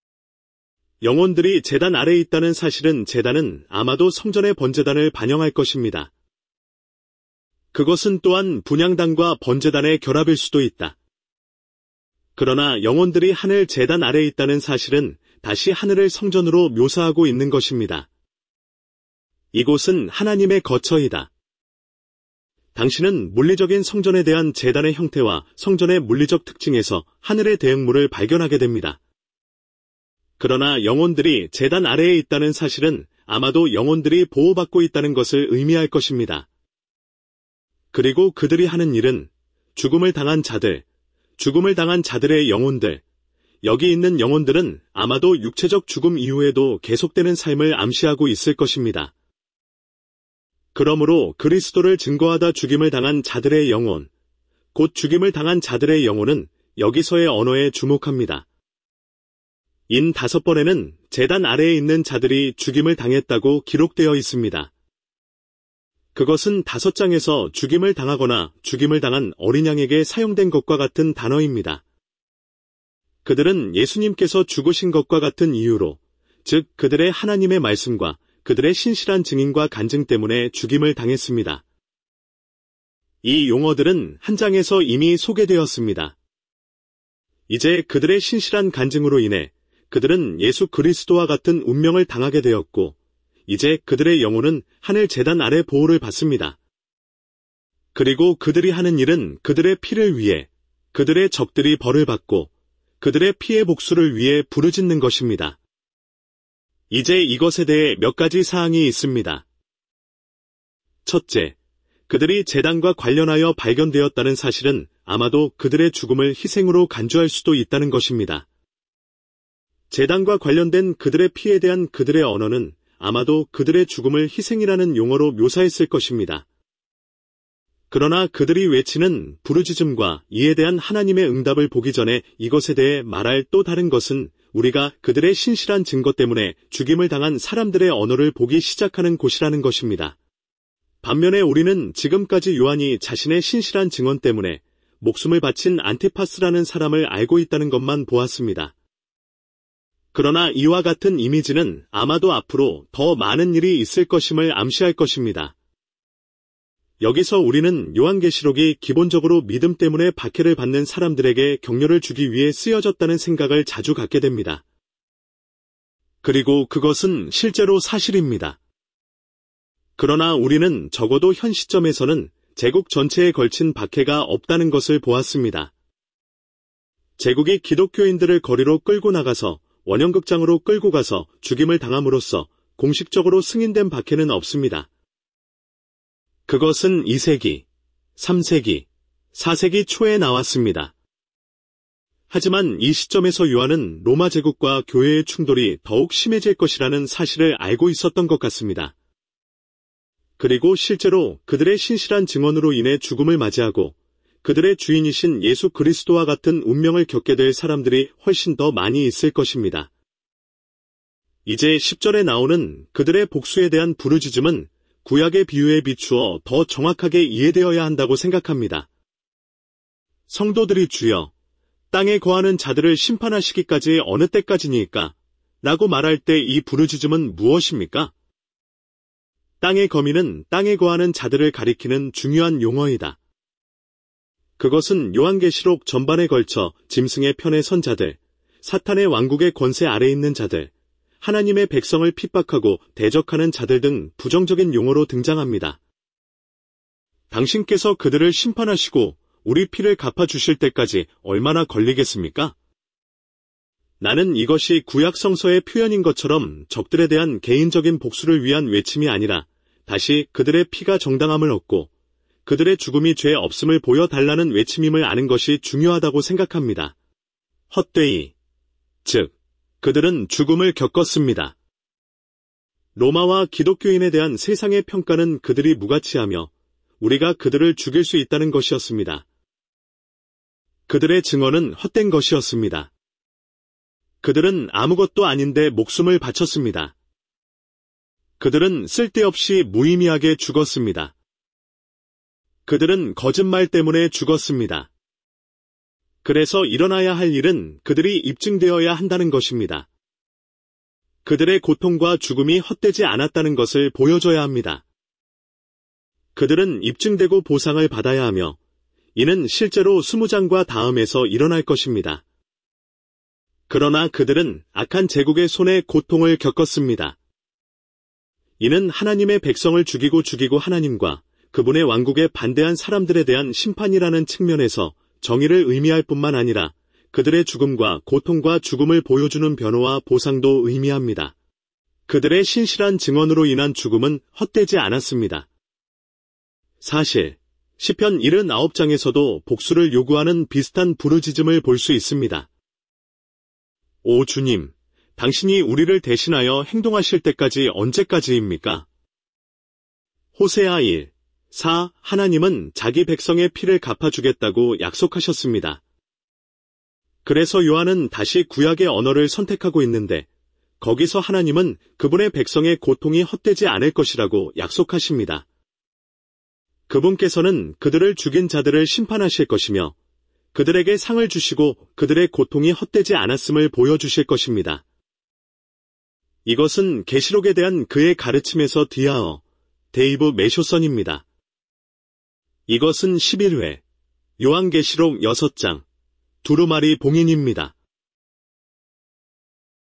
영혼들이 제단 아래에 있다는 사실은 제단은 아마도 성전의 번제단을 반영할 것입니다. 그것은 또한 분향단과 번제단의 결합일 수도 있다. 그러나 영혼들이 하늘 제단 아래에 있다는 사실은 다시 하늘을 성전으로 묘사하고 있는 것입니다. 이곳은 하나님의 거처이다. 당신은 물리적인 성전에 대한 제단의 형태와 성전의 물리적 특징에서 하늘의 대응물을 발견하게 됩니다. 그러나 영혼들이 제단 아래에 있다는 사실은 아마도 영혼들이 보호받고 있다는 것을 의미할 것입니다. 그리고 그들이 하는 일은 죽음을 당한 자들, 죽음을 당한 자들의 영혼들, 여기 있는 영혼들은 아마도 육체적 죽음 이후에도 계속되는 삶을 암시하고 있을 것입니다. 그러므로 그리스도를 증거하다 죽임을 당한 자들의 영혼, 곧 죽임을 당한 자들의 영혼은 여기서의 언어에 주목합니다. 인 다섯 번에는 제단 아래에 있는 자들이 죽임을 당했다고 기록되어 있습니다. 그것은 다섯 장에서 죽임을 당하거나 죽임을 당한 어린 양에게 사용된 것과 같은 단어입니다. 그들은 예수님께서 죽으신 것과 같은 이유로, 즉 그들의 하나님의 말씀과 그들의 신실한 증인과 간증 때문에 죽임을 당했습니다. 이 용어들은 한 장에서 이미 소개되었습니다. 이제 그들의 신실한 간증으로 인해 그들은 예수 그리스도와 같은 운명을 당하게 되었고, 이제 그들의 영혼은 하늘 제단 아래 보호를 받습니다. 그리고 그들이 하는 일은 그들의 피를 위해 그들의 적들이 벌을 받고 그들의 피의 복수를 위해 부르짖는 것입니다. 이제 이것에 대해 몇 가지 사항이 있습니다. 첫째, 그들이 제단과 관련하여 발견되었다는 사실은 아마도 그들의 죽음을 희생으로 간주할 수도 있다는 것입니다. 제단과 관련된 그들의 피에 대한 그들의 언어는 아마도 그들의 죽음을 희생이라는 용어로 묘사했을 것입니다. 그러나 그들이 외치는 부르짖음과 이에 대한 하나님의 응답을 보기 전에 이것에 대해 말할 또 다른 것은 우리가 그들의 신실한 증거 때문에 죽임을 당한 사람들의 언어를 보기 시작하는 곳이라는 것입니다. 반면에 우리는 지금까지 요한이 자신의 신실한 증언 때문에 목숨을 바친 안티파스라는 사람을 알고 있다는 것만 보았습니다. 그러나 이와 같은 이미지는 아마도 앞으로 더 많은 일이 있을 것임을 암시할 것입니다. 여기서 우리는 요한계시록이 기본적으로 믿음 때문에 박해를 받는 사람들에게 격려를 주기 위해 쓰여졌다는 생각을 자주 갖게 됩니다. 그리고 그것은 실제로 사실입니다. 그러나 우리는 적어도 현 시점에서는 제국 전체에 걸친 박해가 없다는 것을 보았습니다. 제국이 기독교인들을 거리로 끌고 나가서 원형극장으로 끌고 가서 죽임을 당함으로써 공식적으로 승인된 박해는 없습니다. 그것은 이 세기, 삼 세기, 사 세기 초에 나왔습니다. 하지만 이 시점에서 요한은 로마 제국과 교회의 충돌이 더욱 심해질 것이라는 사실을 알고 있었던 것 같습니다. 그리고 실제로 그들의 신실한 증언으로 인해 죽음을 맞이하고 그들의 주인이신 예수 그리스도와 같은 운명을 겪게 될 사람들이 훨씬 더 많이 있을 것입니다. 이제 십 절에 나오는 그들의 복수에 대한 부르짖음은 구약의 비유에 비추어 더 정확하게 이해되어야 한다고 생각합니다. 성도들이 주여, 땅에 거하는 자들을 심판하시기까지 어느 때까지니까? 라고 말할 때 이 부르짖음은 무엇입니까? 땅의 거민은 땅에 거하는 자들을 가리키는 중요한 용어이다. 그것은 요한계시록 전반에 걸쳐 짐승의 편에 선 자들, 사탄의 왕국의 권세 아래 있는 자들, 하나님의 백성을 핍박하고 대적하는 자들 등 부정적인 용어로 등장합니다. 당신께서 그들을 심판하시고 우리 피를 갚아주실 때까지 얼마나 걸리겠습니까? 나는 이것이 구약 성서의 표현인 것처럼 적들에 대한 개인적인 복수를 위한 외침이 아니라 다시 그들의 피가 정당함을 얻고 그들의 죽음이 죄 없음을 보여달라는 외침임을 아는 것이 중요하다고 생각합니다. 헛되이, 즉, 그들은 죽음을 겪었습니다. 로마와 기독교인에 대한 세상의 평가는 그들이 무가치하며 우리가 그들을 죽일 수 있다는 것이었습니다. 그들의 증언은 헛된 것이었습니다. 그들은 아무것도 아닌데 목숨을 바쳤습니다. 그들은 쓸데없이 무의미하게 죽었습니다. 그들은 거짓말 때문에 죽었습니다. 그래서 일어나야 할 일은 그들이 입증되어야 한다는 것입니다. 그들의 고통과 죽음이 헛되지 않았다는 것을 보여줘야 합니다. 그들은 입증되고 보상을 받아야 하며 이는 실제로 스무 장과 다음에서 일어날 것입니다. 그러나 그들은 악한 제국의 손에 고통을 겪었습니다. 이는 하나님의 백성을 죽이고 죽이고 하나님과 그분의 왕국에 반대한 사람들에 대한 심판이라는 측면에서 정의를 의미할 뿐만 아니라 그들의 죽음과 고통과 죽음을 보여주는 변호와 보상도 의미합니다. 그들의 신실한 증언으로 인한 죽음은 헛되지 않았습니다. 사실 시편 칠십구 장에서도 복수를 요구하는 비슷한 부르짖음을 볼 수 있습니다. 오 주님, 당신이 우리를 대신하여 행동하실 때까지 언제까지입니까? 호세아 일, 사 하나님은 자기 백성의 피를 갚아주겠다고 약속하셨습니다. 그래서 요한은 다시 구약의 언어를 선택하고 있는데 거기서 하나님은 그분의 백성의 고통이 헛되지 않을 것이라고 약속하십니다. 그분께서는 그들을 죽인 자들을 심판하실 것이며 그들에게 상을 주시고 그들의 고통이 헛되지 않았음을 보여주실 것입니다. 이것은 계시록에 대한 그의 가르침에서 뒤아어 데이브 메쇼선입니다. 이것은 십일 회 요한계시록 여섯 장 두루마리 봉인입니다.